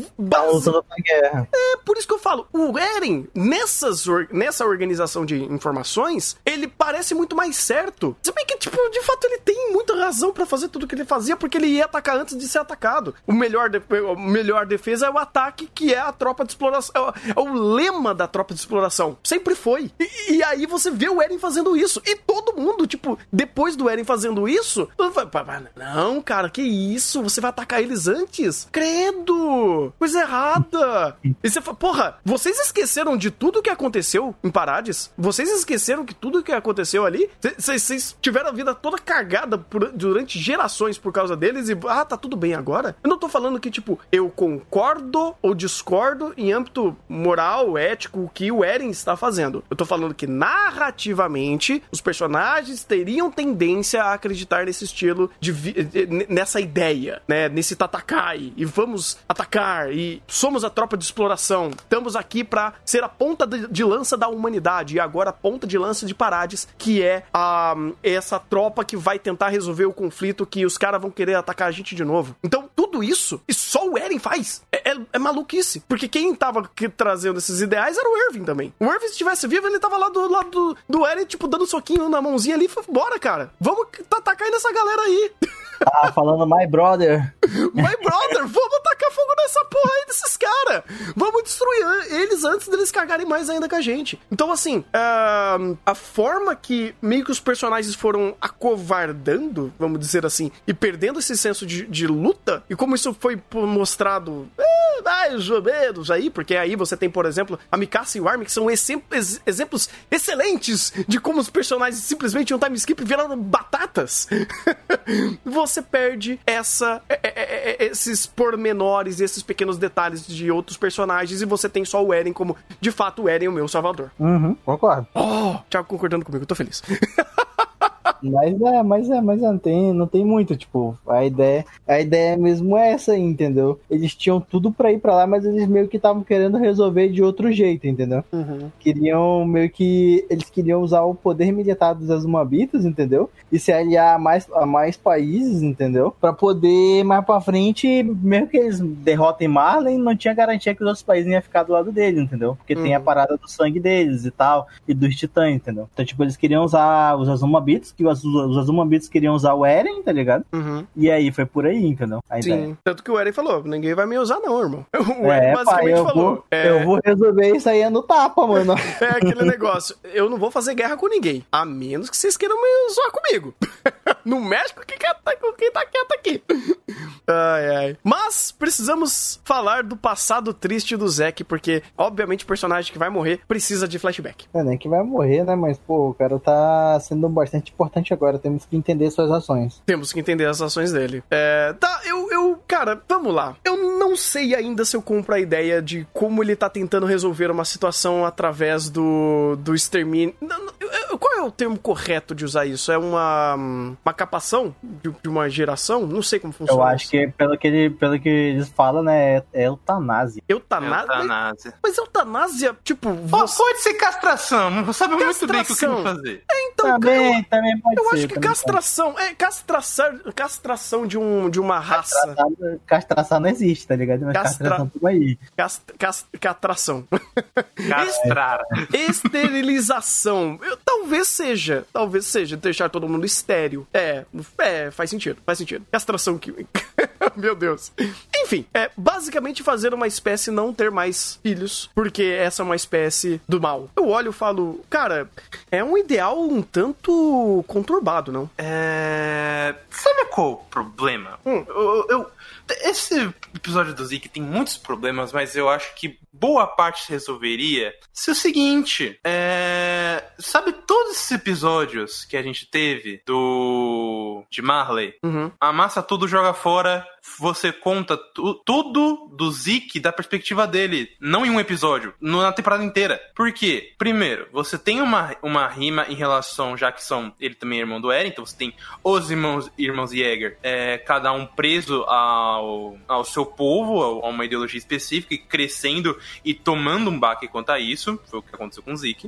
guerra. Por isso que eu falo, o Eren, nessa organização de informações, ele parece muito mais certo. Se bem que, tipo, de fato ele tem muita razão pra fazer tudo que ele fazia, porque ele ia atacar antes de ser atacado. O melhor defesa é o ataque, que é a tropa de exploração. É o lema da tropa de exploração. Sempre foi. E aí você vê o Eren fazendo isso. E todo mundo, tipo, depois do Eren fazendo isso, todo mundo fala, não, cara, que isso? Você vai atacar eles antes? Credo! Coisa errada! E você fala, porra, vocês esqueceram de tudo que aconteceu em Parades? Vocês esqueceram que tudo que aconteceu ali? Vocês tiveram a vida toda cagada durante gerações por causa deles e, tá tudo bem agora? Eu não tô falando que, tipo, eu concordo ou discordo em âmbito moral, ético, o que o Eren está fazendo. Eu tô falando que, narrativamente, os personagens teriam tendência a acreditar nesse estilo, nessa ideia, né? Nesse Tatakai. E vamos atacar, e somos a tropa de exploração. Estamos aqui pra ser a ponta de lança da humanidade, e agora a ponta de lança de Parades, que é essa tropa que vai tentar resolver o conflito, que os caras vão querer atacar a gente de novo. Então, tudo isso, e só o Eren faz. É maluquice. Porque quem tava trazendo esses ideais era o Erwin também. O Erwin, se estivesse vivo, ele tava lá do lado do Eren, tipo, dando um soquinho na mãozinha ali e falou, bora, cara. Vamos atacar nessa galera aí. Falando my brother. My brother, vamos tacar fogo nessa porra aí desses caras. Vamos destruir eles antes deles cagarem mais ainda com a gente. Então, assim, a forma que meio que os personagens foram acovardando, vamos dizer assim, e perdendo esse senso de luta, e como isso foi mostrado mais ou menos aí, porque aí você tem, por exemplo, a Mikasa e o Armin, que são exemplos excelentes de como os personagens simplesmente um time skip e viraram batatas. Você perde esses pormenores, esses pequenos detalhes de outros personagens, e você tem só o Eren como, de fato, o Eren é o meu salvador. Concordo. Thiago concordando comigo, eu tô feliz. Mas não tem muito, tipo, a ideia mesmo é essa aí, entendeu? Eles tinham tudo pra ir pra lá, mas eles meio que estavam querendo resolver de outro jeito, entendeu? Eles queriam usar o poder militar dos Azumabitas, entendeu? E se aliar a mais países, entendeu? Pra poder, mais pra frente, mesmo que eles derrotem Marley, não tinha garantia que os outros países iam ficar do lado deles, entendeu? Porque tem a parada do sangue deles e tal, e dos titãs, entendeu? Então, tipo, eles queriam usar os Azumabitas, que os Azumabitas queriam usar o Eren, tá ligado? E aí foi por aí, entendeu? A ideia. Tanto que o Eren falou, ninguém vai me usar não, irmão. O Eren basicamente falou. Eu vou resolver isso aí no tapa, mano. É aquele negócio, eu não vou fazer guerra com ninguém, a menos que vocês queiram me zoar comigo. No México, quem tá quieto aqui. Ai. Mas precisamos falar do passado triste do Zack, porque, obviamente, o personagem que vai morrer precisa de flashback. É, nem que vai morrer, né? Mas, pô, o cara tá sendo bastante importante agora. Temos que entender suas ações. Temos que entender as ações dele. Cara, vamos lá. Eu não sei ainda se eu compro a ideia de como ele tá tentando resolver uma situação através do extermínio. Qual é o termo correto de usar isso? É uma capação de uma geração? Não sei como funciona. Eu acho que, pelo que eles falam, né, é eutanásia. Eutanásia? Mas eutanásia, tipo... Pode ser castração, você sabe muito bem o que eu quero fazer. Então, também pode eu ser. acho que castração... Castração de uma raça. Castração não existe, tá ligado? Mas castração tudo aí. Castração. Castrar. Esterilização. Talvez seja. Deixar todo mundo estéril. Faz sentido. Castração química. Meu Deus. Enfim, basicamente fazer uma espécie não ter mais filhos, porque essa é uma espécie do mal. Eu olho e falo, cara, é um ideal um tanto conturbado, não? Sabe qual o problema? Esse episódio do Zeke tem muitos problemas, mas eu acho que boa parte se resolveria se o seguinte, sabe todos esses episódios que a gente teve de Marley? Amassa tudo, joga fora, você conta tudo do Zeke da perspectiva dele, não em um episódio, na temporada inteira. Por quê? Primeiro, você tem uma rima em relação, já que ele também é irmão do Eren, então você tem os irmãos Jäger, cada um preso ao seu povo, a uma ideologia específica, e crescendo e tomando um baque quanto a isso. Foi o que aconteceu com o Zeke.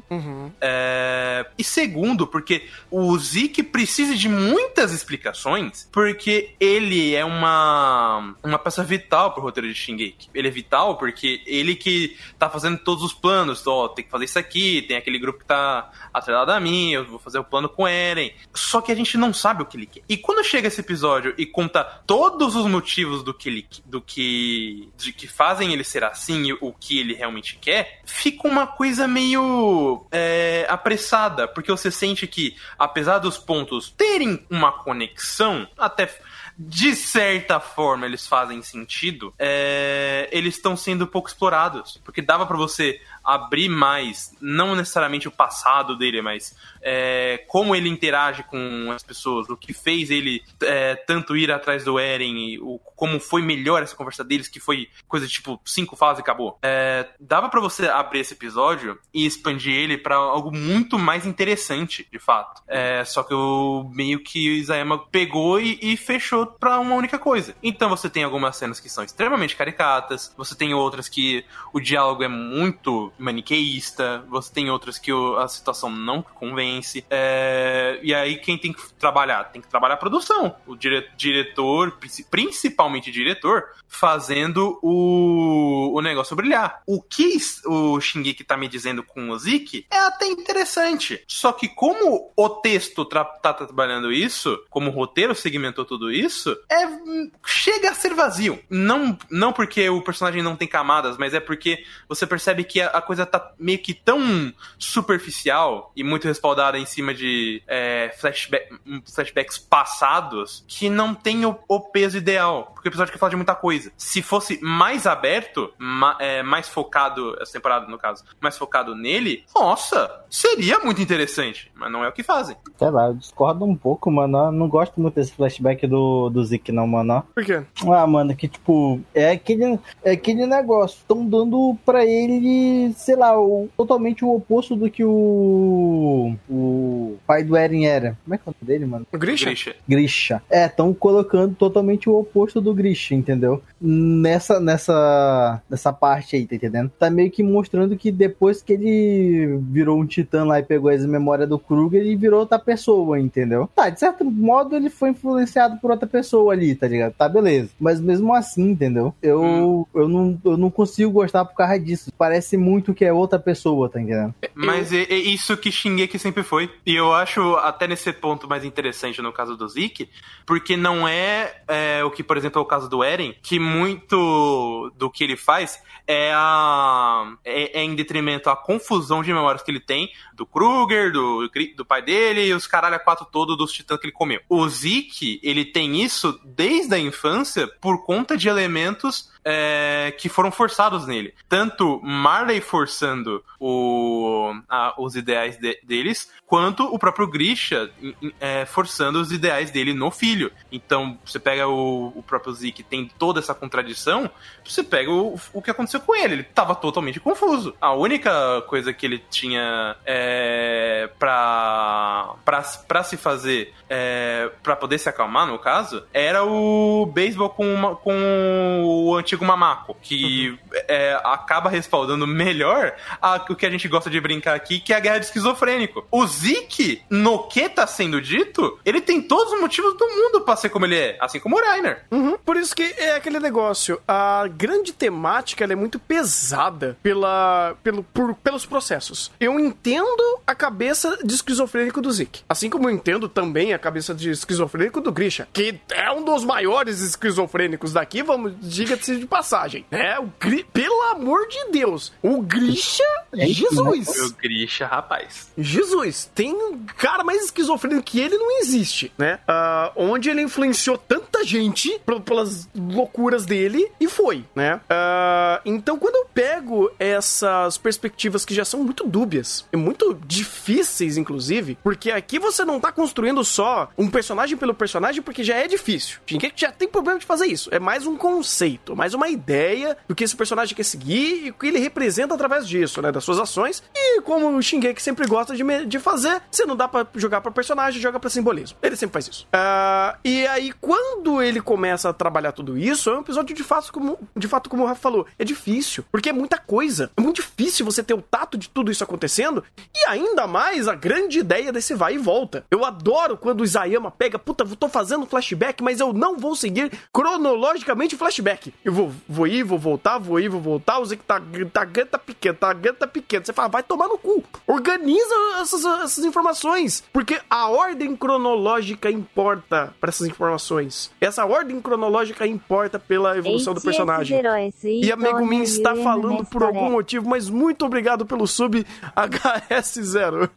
E segundo, porque o Zeke precisa de muitas explicações, porque ele é uma peça vital pro roteiro de Shingeki. Ele é vital porque ele que tá fazendo todos os planos. Tem que fazer isso aqui, tem aquele grupo que tá atrelado a mim, eu vou fazer o plano com Eren. Só que a gente não sabe o que ele quer. E quando chega esse episódio e conta todos os motivos do que fazem ele ser assim e o que ele realmente quer, fica uma coisa meio apressada, porque você sente que, apesar dos pontos terem uma conexão, até de certa forma eles fazem sentido, eles estão sendo pouco explorados, porque dava pra você abrir mais, não necessariamente o passado dele, mas como ele interage com as pessoas, o que fez ele tanto ir atrás do Eren, e como foi melhor essa conversa deles, que foi coisa de tipo 5 fases e acabou. Dava pra você abrir esse episódio e expandir ele pra algo muito mais interessante, de fato. Só que meio que o Isayama pegou e fechou pra uma única coisa. Então você tem algumas cenas que são extremamente caricatas, você tem outras que o diálogo é muito maniqueísta, você tem outras que a situação não convence, e aí quem tem que trabalhar? Tem que trabalhar a produção, o diretor, principalmente o diretor, fazendo o negócio brilhar. O que o Shingeki tá me dizendo com o Zeke é até interessante, só que como o texto tá trabalhando isso, como o roteiro segmentou tudo isso, chega a ser vazio. Não porque o personagem não tem camadas, mas é porque você percebe que a coisa tá meio que tão superficial e muito respaldada em cima de flashbacks passados, que não tem o peso ideal. porque o episódio quer falar de muita coisa. Se fosse mais aberto, mais focado, essa temporada no caso, mais focado nele, nossa, seria muito interessante. Mas não é o que fazem. Sei lá, eu discordo um pouco, mano. Eu não gosto muito desse flashback do Zeke, não, mano. Por quê? Ah, mano, que tipo, é aquele negócio. Estão dando pra ele, sei lá, totalmente o oposto do que o pai do Eren era. Como é que é o nome dele, mano? O Grisha? Grisha. Estão colocando totalmente o oposto do Grisha, entendeu? Nessa parte aí, tá entendendo? Tá meio que mostrando que depois que ele virou um titã lá e pegou as memórias do Kruger, ele virou outra pessoa, entendeu? Tá, de certo modo ele foi influenciado por outra pessoa ali, tá ligado? Tá, beleza. Mas mesmo assim, entendeu? Eu não consigo gostar por causa disso. Parece muito que é outra pessoa, tá entendendo? Mas é isso que Shingeki sempre foi. E eu acho até nesse ponto mais interessante no caso do Zeke, porque não é o que, por exemplo, é o caso do Eren, que muito do que ele faz é em detrimento à confusão de memórias que ele tem do Kruger, do pai dele e os caralho a quatro todo dos titãs que ele comeu. O Zeke, ele tem isso desde a infância por conta de elementos que foram forçados nele. Tanto Marley forçando os ideais deles, quanto o próprio Grisha forçando os ideais dele no filho. Então, você pega o próprio Zeke, tem toda essa contradição, você pega o que aconteceu com ele. Ele tava totalmente confuso. A única coisa que ele tinha pra se fazer, pra poder se acalmar, no caso, era o beisebol com o antigo Mamaco, que acaba respaldando melhor o que a gente gosta de brincar aqui, que é a guerra de esquizofrênico. O Zeke, no que tá sendo dito, ele tem todos os motivos do mundo pra ser como ele é, assim como o Reiner. Uhum. Por isso que é aquele negócio, a grande temática ela é muito pesada pelos processos. Eu entendo a cabeça de esquizofrênico do Zeke, assim como eu entendo também a cabeça de esquizofrênico do Grisha, que é um dos maiores esquizofrênicos daqui, diga-se de passagem, né? Pelo amor de Deus, o Grisha, Jesus! O Grisha, rapaz. Jesus, tem um cara mais esquizofrênico que ele não existe, né? Onde ele influenciou tanta gente pelas loucuras dele e foi, né? Então, quando eu pego essas perspectivas que já são muito dúbias e muito difíceis, inclusive, porque aqui você não tá construindo só um personagem pelo personagem, porque já é difícil. Shingeki já tem problema de fazer isso. É mais um conceito, mais uma ideia do que esse personagem quer seguir e o que ele representa através disso, né? Das suas ações. E como o Shingeki sempre gosta de fazer, se não dá pra jogar pra personagem, joga pra simbolismo. Ele sempre faz isso. E aí, quando ele começa a trabalhar tudo isso, é um episódio de fato, como o Rafa falou, é difícil, porque é muita coisa. É muito difícil você ter o tato de tudo isso acontecendo, e ainda mais a grande ideia desse vai e volta. Eu adoro quando o Isayama pega, puta, tô fazendo flashback, mas eu não vou seguir cronologicamente o flashback. Eu vou ir, vou voltar, o Zeke tá pequeno. Você fala, vai tomar no cu. Organiza essas informações, porque a ordem cronológica importa para essas informações. Essa ordem cronológica importa pela evolução do personagem. E a Megumin está falando por algum motivo, mas muito obrigado pelo sub HS0.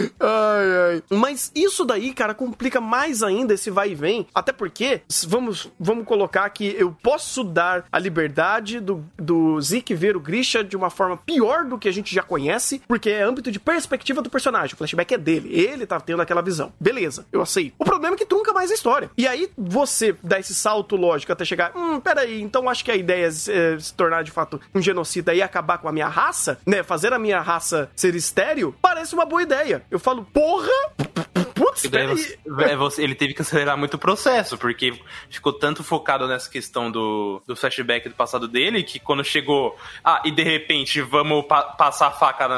Ai. Mas isso daí, cara, complica mais ainda esse vai e vem, até porque, vamos colocar que eu posso dar a liberdade do Zeke ver o Grisha de uma forma pior do que a gente já conhece, porque é âmbito de perspectiva do personagem, o flashback é dele, ele tá tendo aquela visão. Beleza, eu aceito. O problema é que trunca mais a história. E aí, você dá esse salto lógico até chegar, peraí, então acho que a ideia é se tornar de fato um genocida e acabar com a minha raça, né, fazer a minha raça ser estéril, parece uma boa ideia. Eu falo, porra, putz, ele teve que acelerar muito o processo, porque ficou tanto focado nessa questão do flashback do passado dele, que quando chegou, e de repente vamos passar a faca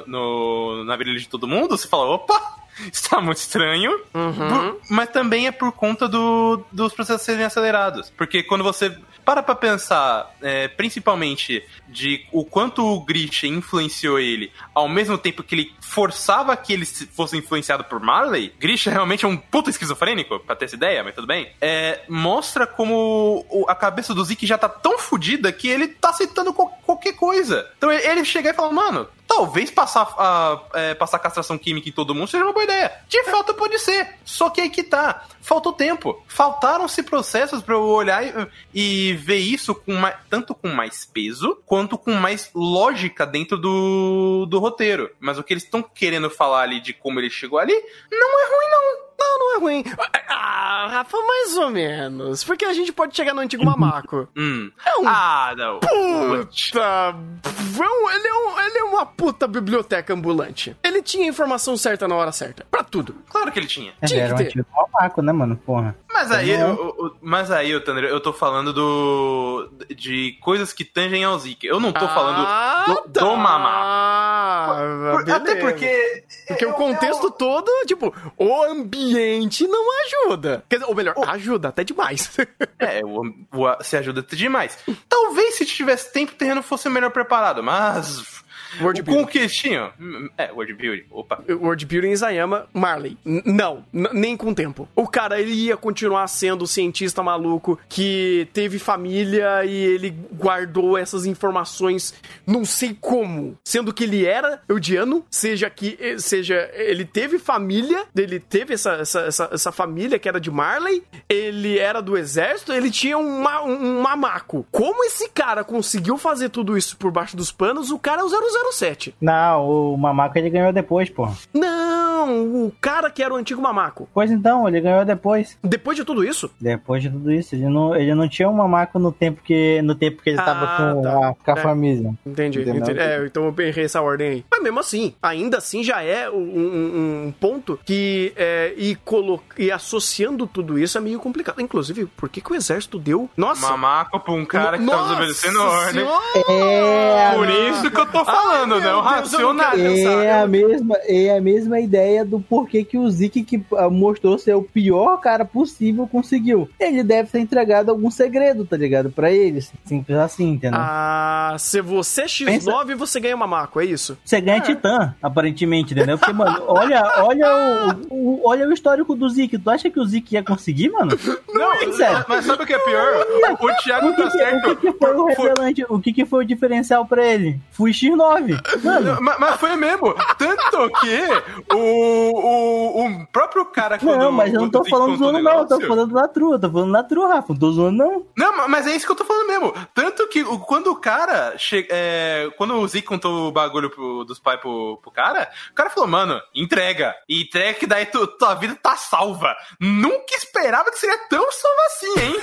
na virilha de todo mundo, você fala, opa, está muito estranho, mas também é por conta dos processos serem acelerados, porque quando você para pensar, principalmente de o quanto o Grisha influenciou ele, ao mesmo tempo que ele forçava que ele fosse influenciado por Marley, Grisha realmente é um puto esquizofrênico, pra ter essa ideia, mas tudo bem, mostra como a cabeça do Zeke já tá tão fodida que ele tá aceitando qualquer coisa. Então ele chega e fala, mano, talvez passar castração química em todo mundo seja uma boa ideia. De fato pode ser. Só que aí que tá. Faltou tempo. Faltaram-se processos pra eu olhar e ver isso tanto com mais peso, quanto com mais lógica dentro do roteiro. Mas o que eles estão querendo falar ali de como ele chegou ali, não é ruim, não. Não é ruim. Ah, Rafa, mais ou menos. Porque a gente pode chegar no antigo mamaco. É um... Ah, não. Puta... Ele é uma puta biblioteca ambulante. Ele tinha a informação certa na hora certa. Pra tudo. Claro que ele tinha. Ele era um antigo mamaco, né, mano? Porra. Mas aí, Thunder, eu tô falando de coisas que tangem ao Zeke. Eu não tô falando do mamaco. Até porque... Porque o contexto todo, tipo, o ambiente não ajuda. Quer dizer, ou melhor, ajuda até demais. Se ajuda até demais. Talvez se tivesse tempo, o terreno fosse melhor preparado, mas... Com o que tinham? World Building. Opa. World Building Isayama, Marley. Não, nem com o tempo. O cara, ele ia continuar sendo o cientista maluco que teve família e ele guardou essas informações não sei como. Sendo que ele era eudiano, seja ele teve família, ele teve essa família que era de Marley, ele era do exército, ele tinha um mamaco. Como esse cara conseguiu fazer tudo isso por baixo dos panos? O cara é o 007. Não, o mamaco ele ganhou depois, pô. Não, o cara que era o antigo mamaco. Pois então, ele ganhou depois. Depois de tudo isso? Depois de tudo isso. Ele não tinha um mamaco no tempo que ele tava com a família. Entendi. Então eu errei essa ordem aí. Mas mesmo assim, ainda assim já é um ponto que e associando tudo isso é meio complicado. Inclusive, por que o exército deu... Nossa! Mamaco pra um cara que tava desobedecendo a ordem. Por isso que eu tô falando. Não racional. É a mesma ideia do porquê que o Zeke, que mostrou ser o pior cara possível, conseguiu. Ele deve ter entregado algum segredo, tá ligado? Pra eles. Simples assim, entendeu? Se você é X9, você ganha mamaco, é isso? Você ganha Titã, aparentemente, entendeu? Porque, mano, olha o histórico do Zeke. Tu acha que o Zeke ia conseguir, mano? Não, sério. Mas sabe o que é pior? O Thiago tá certo. O que foi o revelante? O que foi o diferencial pra ele? Fui X9. Mano. Mas foi mesmo. Tanto que o próprio cara... Não, mas eu não tô falando zoando, não. Eu tô falando na trua. Rafa. Não tô zoando, não. Não, mas é isso que eu tô falando mesmo. Tanto que quando o cara... quando o Zeke contou o bagulho dos pais pro cara, o cara falou, mano, entrega. E entrega que daí tua vida tá salva. Nunca esperava que seria tão salva assim, hein?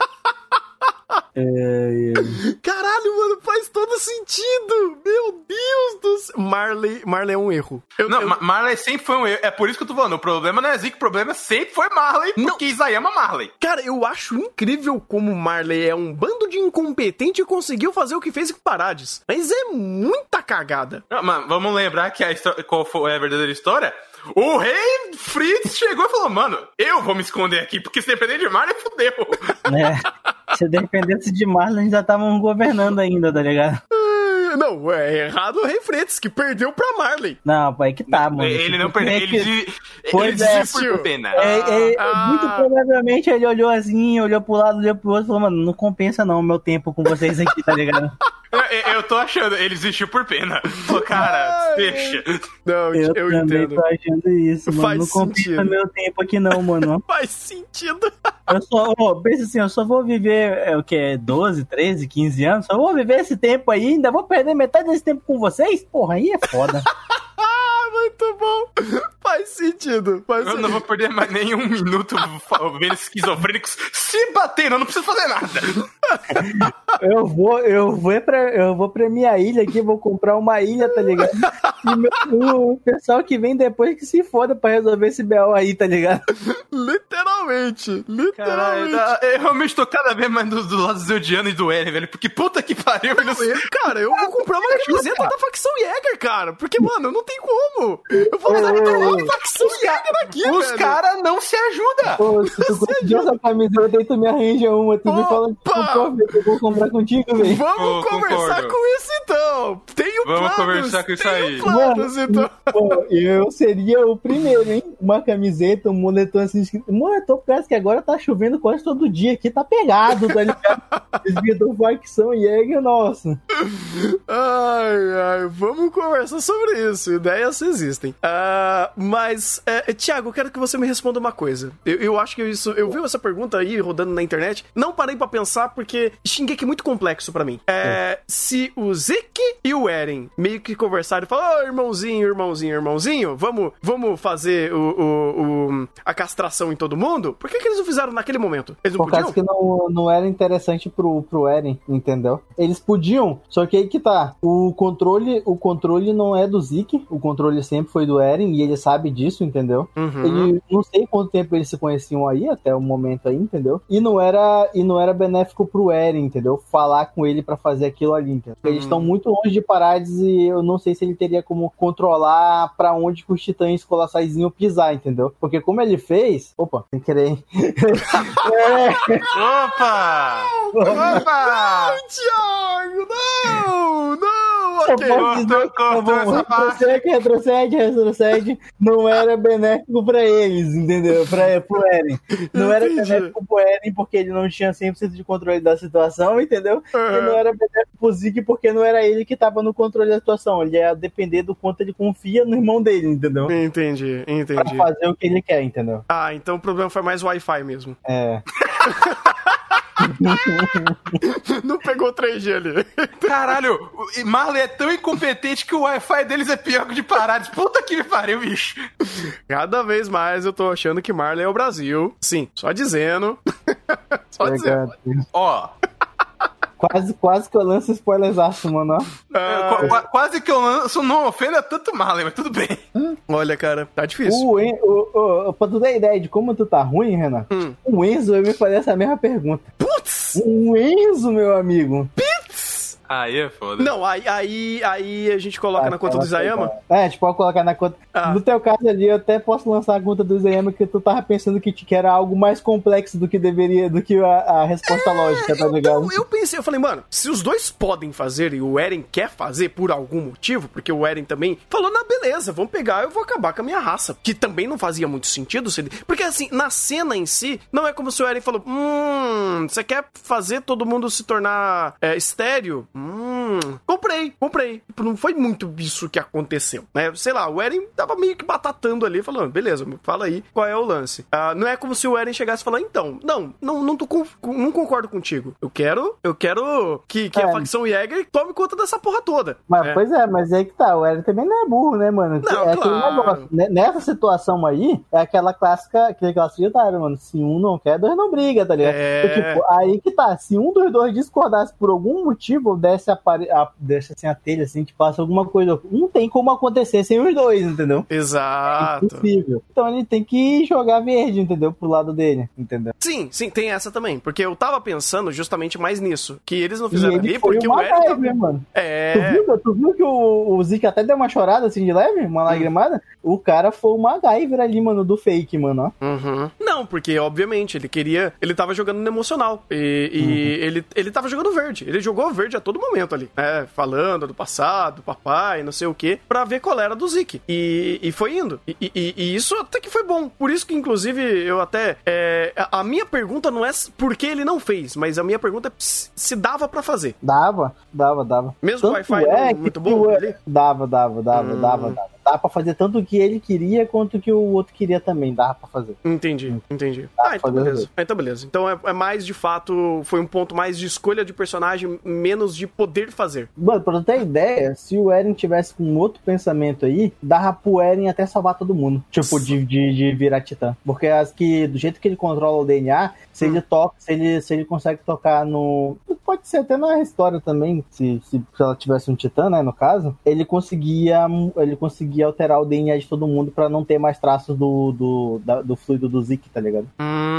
Caralho, mano, faz todo sentido. Meu Deus do céu. Marley é um erro. Marley sempre foi um erro. É por isso que eu tô falando. O problema não é Zeke, o problema sempre foi Marley, porque Isayama Marley. Cara, eu acho incrível como Marley é um bando de incompetente e conseguiu fazer o que fez com Parades. Mas é muita cagada. Não, mas vamos lembrar que qual foi a verdadeira história? O rei Fritz chegou e falou, mano, eu vou me esconder aqui, porque se depender de Marley, fudeu. Se dependesse de Marley, eles já estavam governando ainda, tá ligado? Não, é errado o rei Fritz, que perdeu pra Marley. Não, pô, aí que tá, mano. Ele não perdeu, ele desistiu por pena. Muito provavelmente ele olhou assim, olhou pro lado, olhou pro outro e falou, mano, não compensa não o meu tempo com vocês aqui, tá ligado? Eu tô achando, ele desistiu por pena. Pô, cara, deixa. Não, eu também entendo. Tô achando isso, mano. Faz não compensa sentido. Meu tempo aqui não, mano. Faz sentido. Pensa assim, eu só vou viver, 12, 13, 15 anos, só vou viver esse tempo aí, ainda vou perder metade desse tempo com vocês? Porra, aí é foda. Muito bom. Faz sentido. Eu não vou perder mais nem um minuto vendo esquizofrênicos se batendo, eu não preciso fazer nada. Eu vou pra minha ilha aqui, vou comprar uma ilha, tá ligado? E o pessoal que vem depois que se foda pra resolver esse BO aí, tá ligado? Literalmente. Caralho, eu realmente tô cada vez mais do lado do Zeudiano e do Eren, velho, porque puta que pariu. Cara, eu vou comprar uma camiseta da facção Jäger, cara, porque, mano, não tem como. Eu vou usar uma facção Jäger aqui, velho. Os caras não se ajudam. Se tu conseguir essa camiseta aí, tu me arranja uma, tu me fala que eu vou comprar concordar contigo, velho. Vamos conversar concordo. com isso então. Vamos conversar com isso aí. Planos, então. Pô, eu seria o primeiro, hein? Uma camiseta, um moletom assim. Moletom parece que agora tá chovendo quase todo dia aqui, tá pegado, tá ligado? Escrito facção Jäger, nossa. Ai, vamos conversar sobre isso. Ideias existem. Mas, Thiago, eu quero que você me responda uma coisa. Eu acho que eu vi essa pergunta aí rodando na internet. Não parei pra pensar porque Shingeki é muito complexo pra mim. Se o Zeke e o Eren meio que conversaram e falaram: irmãozinho, vamos fazer a castração em todo mundo? Por que eles não fizeram naquele momento? Eles não Por causa podiam? que não era interessante pro Eren, entendeu? Eles podiam, só que aí que tá. O controle não é do Zeke, o controle sempre foi do Eren e ele sabe disso, entendeu? Ele, não sei quanto tempo eles se conheciam aí, até o momento aí, entendeu? E não era benéfico pro Eren, entendeu? Falar com ele pra fazer aquilo ali, entendeu? Eles estão muito longe de Parades e eu não sei se ele teria como controlar pra onde que os titãs colossais iam pisar, entendeu? Porque como ele fez... Opa, sem querer, hein? Opa! Opa! Thiago, não, ok. Cortou essa parte. Retrocede. Não era benéfico pra eles, entendeu? Pro Eren. Não era benéfico pro Eren porque ele não tinha 100% de controle da situação, entendeu? E não era benéfico pro Zeke porque não era ele que tava no controle da situação. Ele ia depender do quanto ele confia no irmão dele, entendeu? Entendi. Pra fazer o que ele quer, entendeu? Então o problema foi mais Wi-Fi mesmo. Não pegou 3G ali. Caralho, o Marley é tão incompetente que o Wi-Fi deles é pior que o de Parades. Puta que me pariu, bicho. Cada vez mais eu tô achando que Marley é o Brasil. Sim, só dizendo. Só dizendo. Ó. Quase que eu lanço spoilerzaço, mano. Quase que eu lanço, não ofenda tanto Marley, mas tudo bem. Olha, cara, tá difícil. Pra tu ter ideia de como tu tá ruim, Renan, o Enzo vai me fazer essa mesma pergunta. Putz! O Enzo, meu amigo. Aí é foda. Não, aí a gente coloca na conta do Isayama? A gente pode colocar na conta. No teu caso ali, eu até posso lançar a conta do Isayama, que tu tava pensando que era algo mais complexo do que a resposta lógica, tá ligado? Então, eu falei, mano, se os dois podem fazer e o Eren quer fazer por algum motivo, porque o Eren também falou, não, beleza, vamos pegar, eu vou acabar com a minha raça. Que também não fazia muito sentido. Porque assim, na cena em si, não é como se o Eren falou, você quer fazer todo mundo se tornar estéreo? Comprei. Não foi muito isso que aconteceu, né? Sei lá, o Eren tava meio que batatando ali, falando, beleza, fala aí qual é o lance. Não é como se o Eren chegasse e falasse, então, não concordo contigo. Eu quero que a facção Jäger tome conta dessa porra toda. Mas, pois é, mas aí que tá, o Eren também não é burro, né, mano? Não, aquele negócio. Nessa situação aí, é aquele clássico ditário, mano. Se um não quer, dois não briga, tá ligado? Tipo, aí que tá, se um dos dois discordasse por algum motivo, desce assim a telha, assim, que passa alguma coisa. Não tem como acontecer sem os dois, entendeu? Exato. É impossível. Então ele tem que jogar verde, entendeu? Pro lado dele, entendeu? Sim, tem essa também. Porque eu tava pensando justamente mais nisso. Que eles não fizeram ali porque o Eren leve, mano. Tu viu que o Zeke até deu uma chorada assim de leve? Uma lagrimada? O cara foi o MacGyver ali, mano, do fake, mano, ó. Não, porque obviamente ele tava jogando no emocional. E ele tava jogando verde. Ele jogou verde a todo momento ali, né? Falando do passado, do papai, não sei o que, pra ver qual era do Zeke. E foi indo. E isso até que foi bom. Por isso que, inclusive, eu até... a minha pergunta não é por que ele não fez, mas a minha pergunta é se dava pra fazer. Dava. Mesmo o Wi-Fi muito bom ali? Dava. Dá pra fazer tanto o que ele queria quanto o que o outro queria também. Dá pra fazer. Entendi. Então beleza. Então é mais, de fato, foi um ponto mais de escolha de personagem, menos de poder fazer. Mano, pra tu ter ideia, se o Eren tivesse com outro pensamento aí, dava pro Eren até salvar todo mundo. Tipo, de virar titã. Porque do jeito que ele controla o DNA, se ele consegue tocar no... Pode ser até na história também, se ela tivesse um titã, né, no caso, ele conseguia alterar o DNA de todo mundo pra não ter mais traços do fluido do Zeke, tá ligado?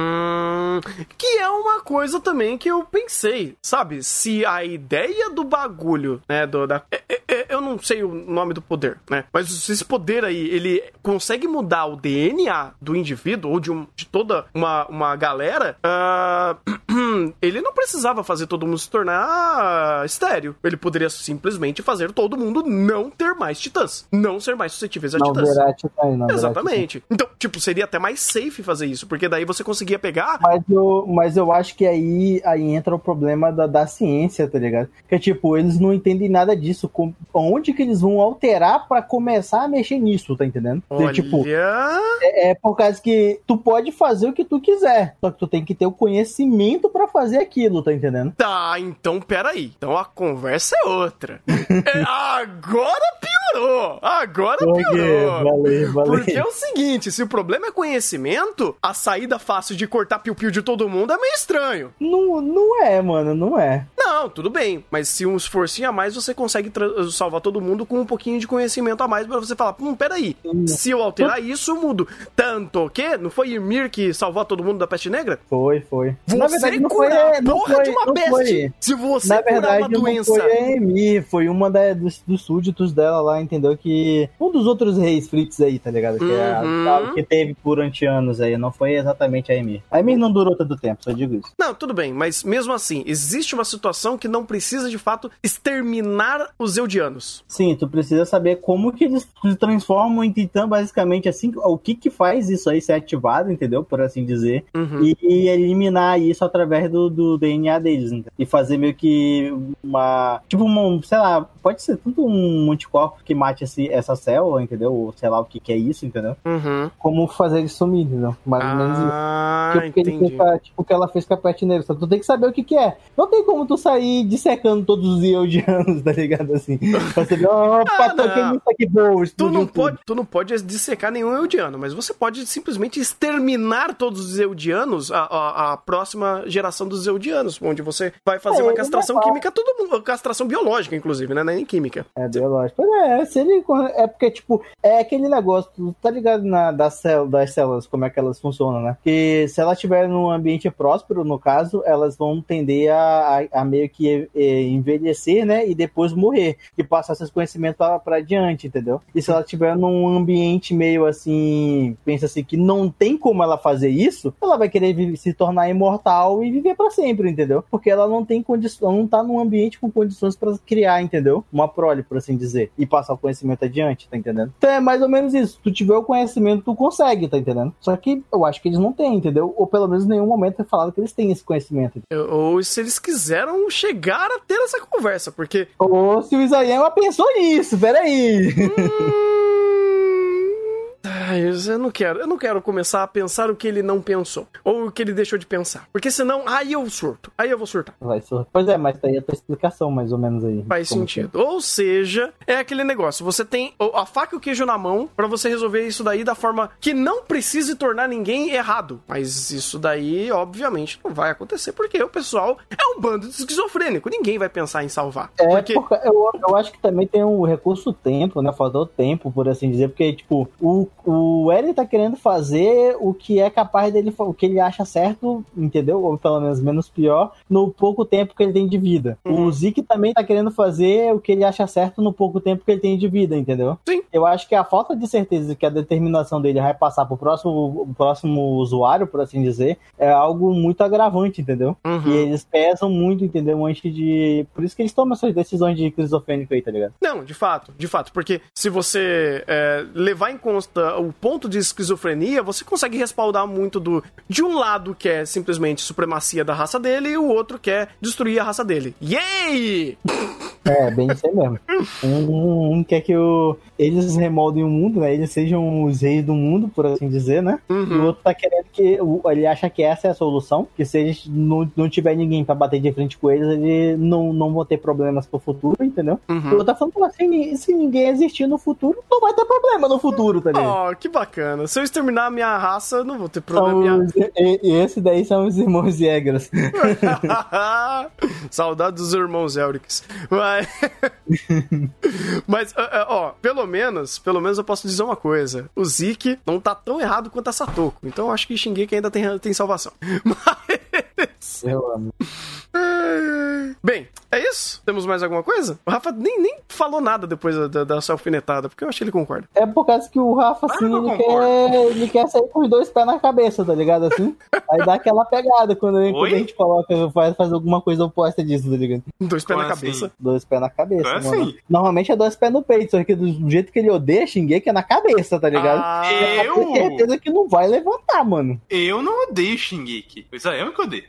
Que é uma coisa também que eu pensei, sabe? Se a ideia do bagulho, né, eu não sei o nome do poder, né? Mas esse poder aí, ele consegue mudar o DNA do indivíduo, ou de toda uma galera, ele não precisava fazer todo mundo se tornar estéril. Ele poderia simplesmente fazer todo mundo não ter mais titãs. Não ser mais suscetíveis a titãs. Exatamente. Então, tipo, seria até mais safe fazer isso, porque daí você conseguia pegar... Mas eu acho que aí entra o problema da ciência, tá ligado? Que, tipo, eles não entendem nada disso. Onde que eles vão alterar pra começar a mexer nisso, tá entendendo? Olha... Tipo, é por causa que tu pode fazer o que tu quiser, só que tu tem que ter o conhecimento pra fazer aquilo, tá entendendo? Tá, então peraí. Então a conversa é outra. Agora piorou! Agora piorou! Valeu. Porque é o seguinte, se o problema é conhecimento, a saída fácil de cortar piu-piu de todo mundo é meio estranho. Não é, mano, não é. Não, tudo bem, mas se um esforcinho a mais, você consegue salvar todo mundo com um pouquinho de conhecimento a mais pra você falar, peraí, se eu alterar isso, eu mudo. Tanto que, não foi Ymir que salvou todo mundo da peste negra? Foi. Você na verdade, não foi de uma peste. Se você na verdade, curar uma doença... não foi a Ymir, foi uma dos súditos dela lá, entendeu? Que um dos outros reis Fritz aí, tá ligado? Que é a que teve durante anos aí, não foi exatamente a Ymir. A Ymir não durou tanto tempo, só digo isso. Não, tudo bem, mas mesmo assim, existe uma situação que não precisa, de fato, exterminar os Eldianos. Sim, tu precisa saber como que eles se transformam em titã, basicamente, assim, o que faz isso aí ser ativado, entendeu? Por assim dizer. E eliminar isso através do DNA deles, entendeu? E fazer meio que sei lá, pode ser tanto um anticorpo que mate essa célula, entendeu? Ou sei lá o que é isso, entendeu? Como fazer ele sumir, entendeu? Mais ou menos isso. Tipo o que ela fez com a peste negra. Só que tu tem que saber o que é. Não tem como tu sair dissecando todos os Eldianos, tá ligado? Assim. Você vê, isso aqui boa, tu não pode dissecar nenhum Eldiano, mas você pode simplesmente exterminar todos os Eldianos, a próxima geração dos Eldianos, onde você vai fazer uma castração química, todo mundo, castração biológica, inclusive, né? Nem química. É biológica. É porque, tipo, é aquele negócio, tu tá ligado das células, como é que elas funcionam, né? Que se elas estiverem num ambiente próspero, no caso, elas vão tender a meio que envelhecer, né? E depois morrer. E passar seus conhecimentos pra adiante, entendeu? E se ela estiver num ambiente meio assim, pensa assim, que não tem como ela fazer isso, ela vai querer se tornar imortal e viver pra sempre, entendeu? Porque ela não tem condição, não tá num ambiente com condições pra criar, entendeu? Uma prole, por assim dizer. E passar o conhecimento adiante, tá entendendo? Então é mais ou menos isso. Se tu tiver o conhecimento, tu consegue, tá entendendo? Só que eu acho que eles não têm, entendeu? Ou pelo menos em nenhum momento é falado que eles têm esse conhecimento. Ou se eles quiseram chegar a ter essa conversa, porque... Ou se o Isayama pensou nisso, peraí. Eu não quero começar a pensar o que ele não pensou. Ou o que ele deixou de pensar. Porque senão, aí eu surto. Aí eu vou surtar. Vai surtar. Pois é, mas tá aí a tua explicação, mais ou menos aí. Faz sentido. Ou seja, é aquele negócio. Você tem a faca e o queijo na mão pra você resolver isso daí da forma que não precise tornar ninguém errado. Mas isso daí, obviamente, não vai acontecer. Porque o pessoal é um bando de esquizofrênico. Ninguém vai pensar em salvar. Porque eu acho que também tem um recurso tempo, né? Faltou tempo, por assim dizer. Porque, tipo, o Eren tá querendo fazer o que é capaz dele, o que ele acha certo, entendeu? Ou pelo menos menos pior, no pouco tempo que ele tem de vida. O Zeke também tá querendo fazer o que ele acha certo no pouco tempo que ele tem de vida, entendeu? Sim. Eu acho que a falta de certeza que a determinação dele vai passar pro próximo usuário, por assim dizer, é algo muito agravante, entendeu? E eles pesam muito, entendeu? Antes de... Por isso que eles tomam essas decisões de esquizofrênico aí, tá ligado? Não, de fato, porque se você levar em conta o ponto de esquizofrenia, você consegue respaldar muito de um lado que é simplesmente supremacia da raça dele e o outro quer destruir a raça dele. Yay! É, bem isso aí mesmo. Um quer que eles remoldem o mundo, né? Eles sejam os reis do mundo, por assim dizer, né? E o outro tá querendo que... Ele acha que essa é a solução, que se eles não tiver ninguém pra bater de frente com eles não vão ter problemas pro futuro, entendeu? O outro tá falando assim, se ninguém existir no futuro, não vai ter problema no futuro, tá ligado? Oh, que bacana. Se eu exterminar a minha raça, eu não vou ter problema. E esse daí são os irmãos Jägers. Saudade dos irmãos Elrics. Mas pelo menos eu posso dizer uma coisa. O Zeke não tá tão errado quanto a Satoko. Então eu acho que Shingeki ainda tem salvação. Mas... Eu amo. Bem, É isso? Temos mais alguma coisa? O Rafa nem falou nada depois da sua alfinetada, porque eu acho que ele concorda. É por causa que o Rafa, assim, ele quer sair com os 2 pés na cabeça, tá ligado? Assim, aí dá aquela pegada quando a gente coloca, faz alguma coisa oposta disso, tá ligado? 2 pés na assim? cabeça. 2 pés na cabeça, mano. Assim? Normalmente é 2 pés no peito, só que do jeito que ele odeia Shingeki é na cabeça, tá ligado? Eu tenho certeza que não vai levantar, mano. Eu não odeio Shingeki. Isso aí é que eu odeio.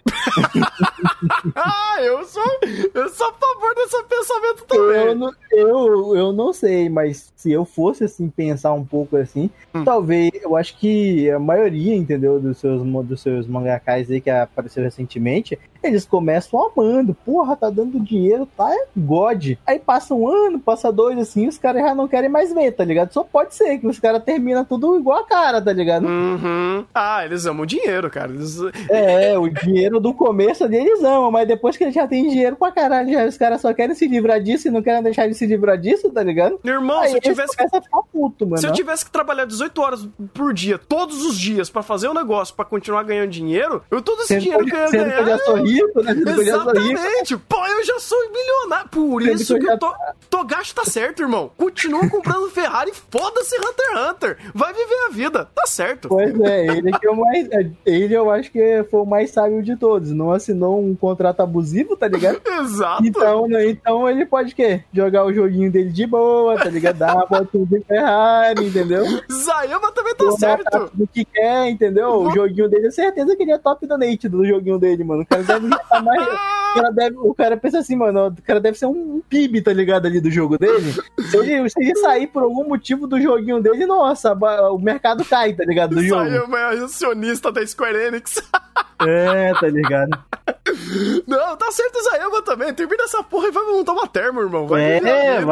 Eu sou a favor desse pensamento também. Eu não sei, mas se eu fosse, assim, pensar um pouco assim, talvez, eu acho que a maioria, entendeu, dos seus mangakais aí que apareceu recentemente, eles começam amando, porra, tá dando dinheiro, tá, é God. Aí passa um ano, passa 2, assim, os caras já não querem mais ver, tá ligado? Só pode ser que os caras terminam tudo igual a cara, tá ligado? Eles amam dinheiro, cara. O dinheiro do começo ali eles amam, mas depois que eles já têm dinheiro pra caralho, os caras só querem se livrar disso e não querem deixar de se livrar disso, tá ligado? Meu irmão, aí se eu tivesse que ficar puto, mano. Se eu tivesse que trabalhar 18 horas por dia, todos os dias, pra fazer um negócio, pra continuar ganhando dinheiro, todo esse dinheiro que eu ia ganhar... eu já sou rico, né? Exatamente. Pô, eu já sou milionário. Por isso que Togashi tá certo, irmão. Continua comprando Ferrari, foda-se Hunter x Hunter. Vai viver a vida. Tá certo. Pois é, ele eu acho que foi o mais sábio de todos. Não assinou um contrato abusivo, tá ligado? Exato. Então ele pode o quê? Jogar o joguinho dele de boa, tá ligado? Dar uma voltinha de Ferrari, entendeu? Isayama também tá certo. Do que quer, entendeu? O joguinho dele, eu certeza que ele é top donate do joguinho dele, mano. O cara deve estar mais... O cara pensa assim, mano, o cara deve ser um PIB, tá ligado, ali do jogo dele. Se ele sair por algum motivo do joguinho dele, nossa, o mercado cai, tá ligado, do jogo. Saiu o maior acionista da Square Enix. Tá ligado. Não, tá certo, Isayama também. Termina essa porra e vai montar uma termo, irmão. Vai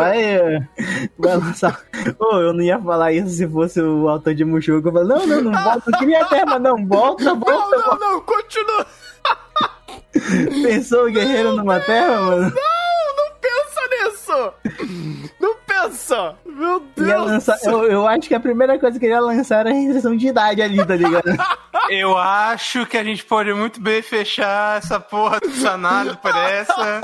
lançar. Eu não ia falar isso se fosse o autor de Mushoku. Eu falei, não volta, não queria termo, não, volta. Não, continua. Pensou o guerreiro numa terra, mano? Não pensa nisso! Não pensa! Meu Deus! Eu acho que a primeira coisa que ele ia lançar era a restrição de idade ali, tá ligado? Eu acho que a gente pode muito bem fechar essa porra dessa análise por essa.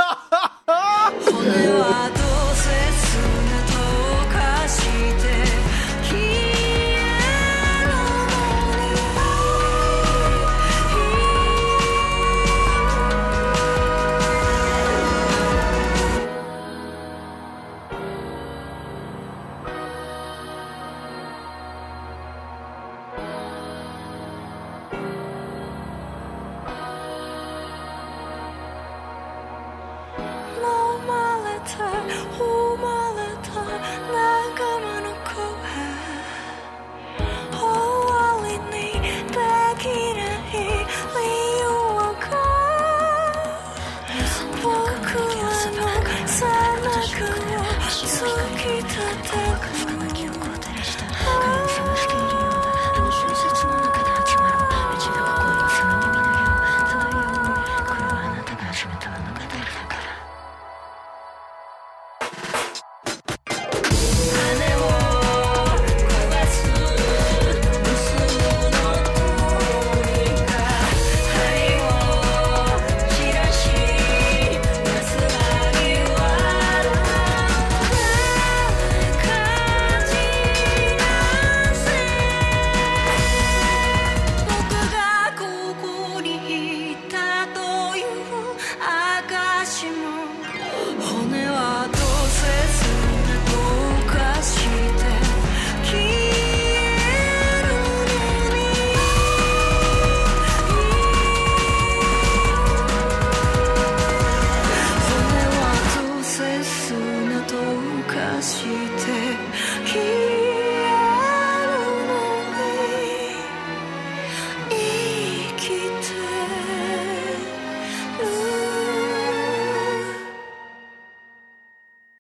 して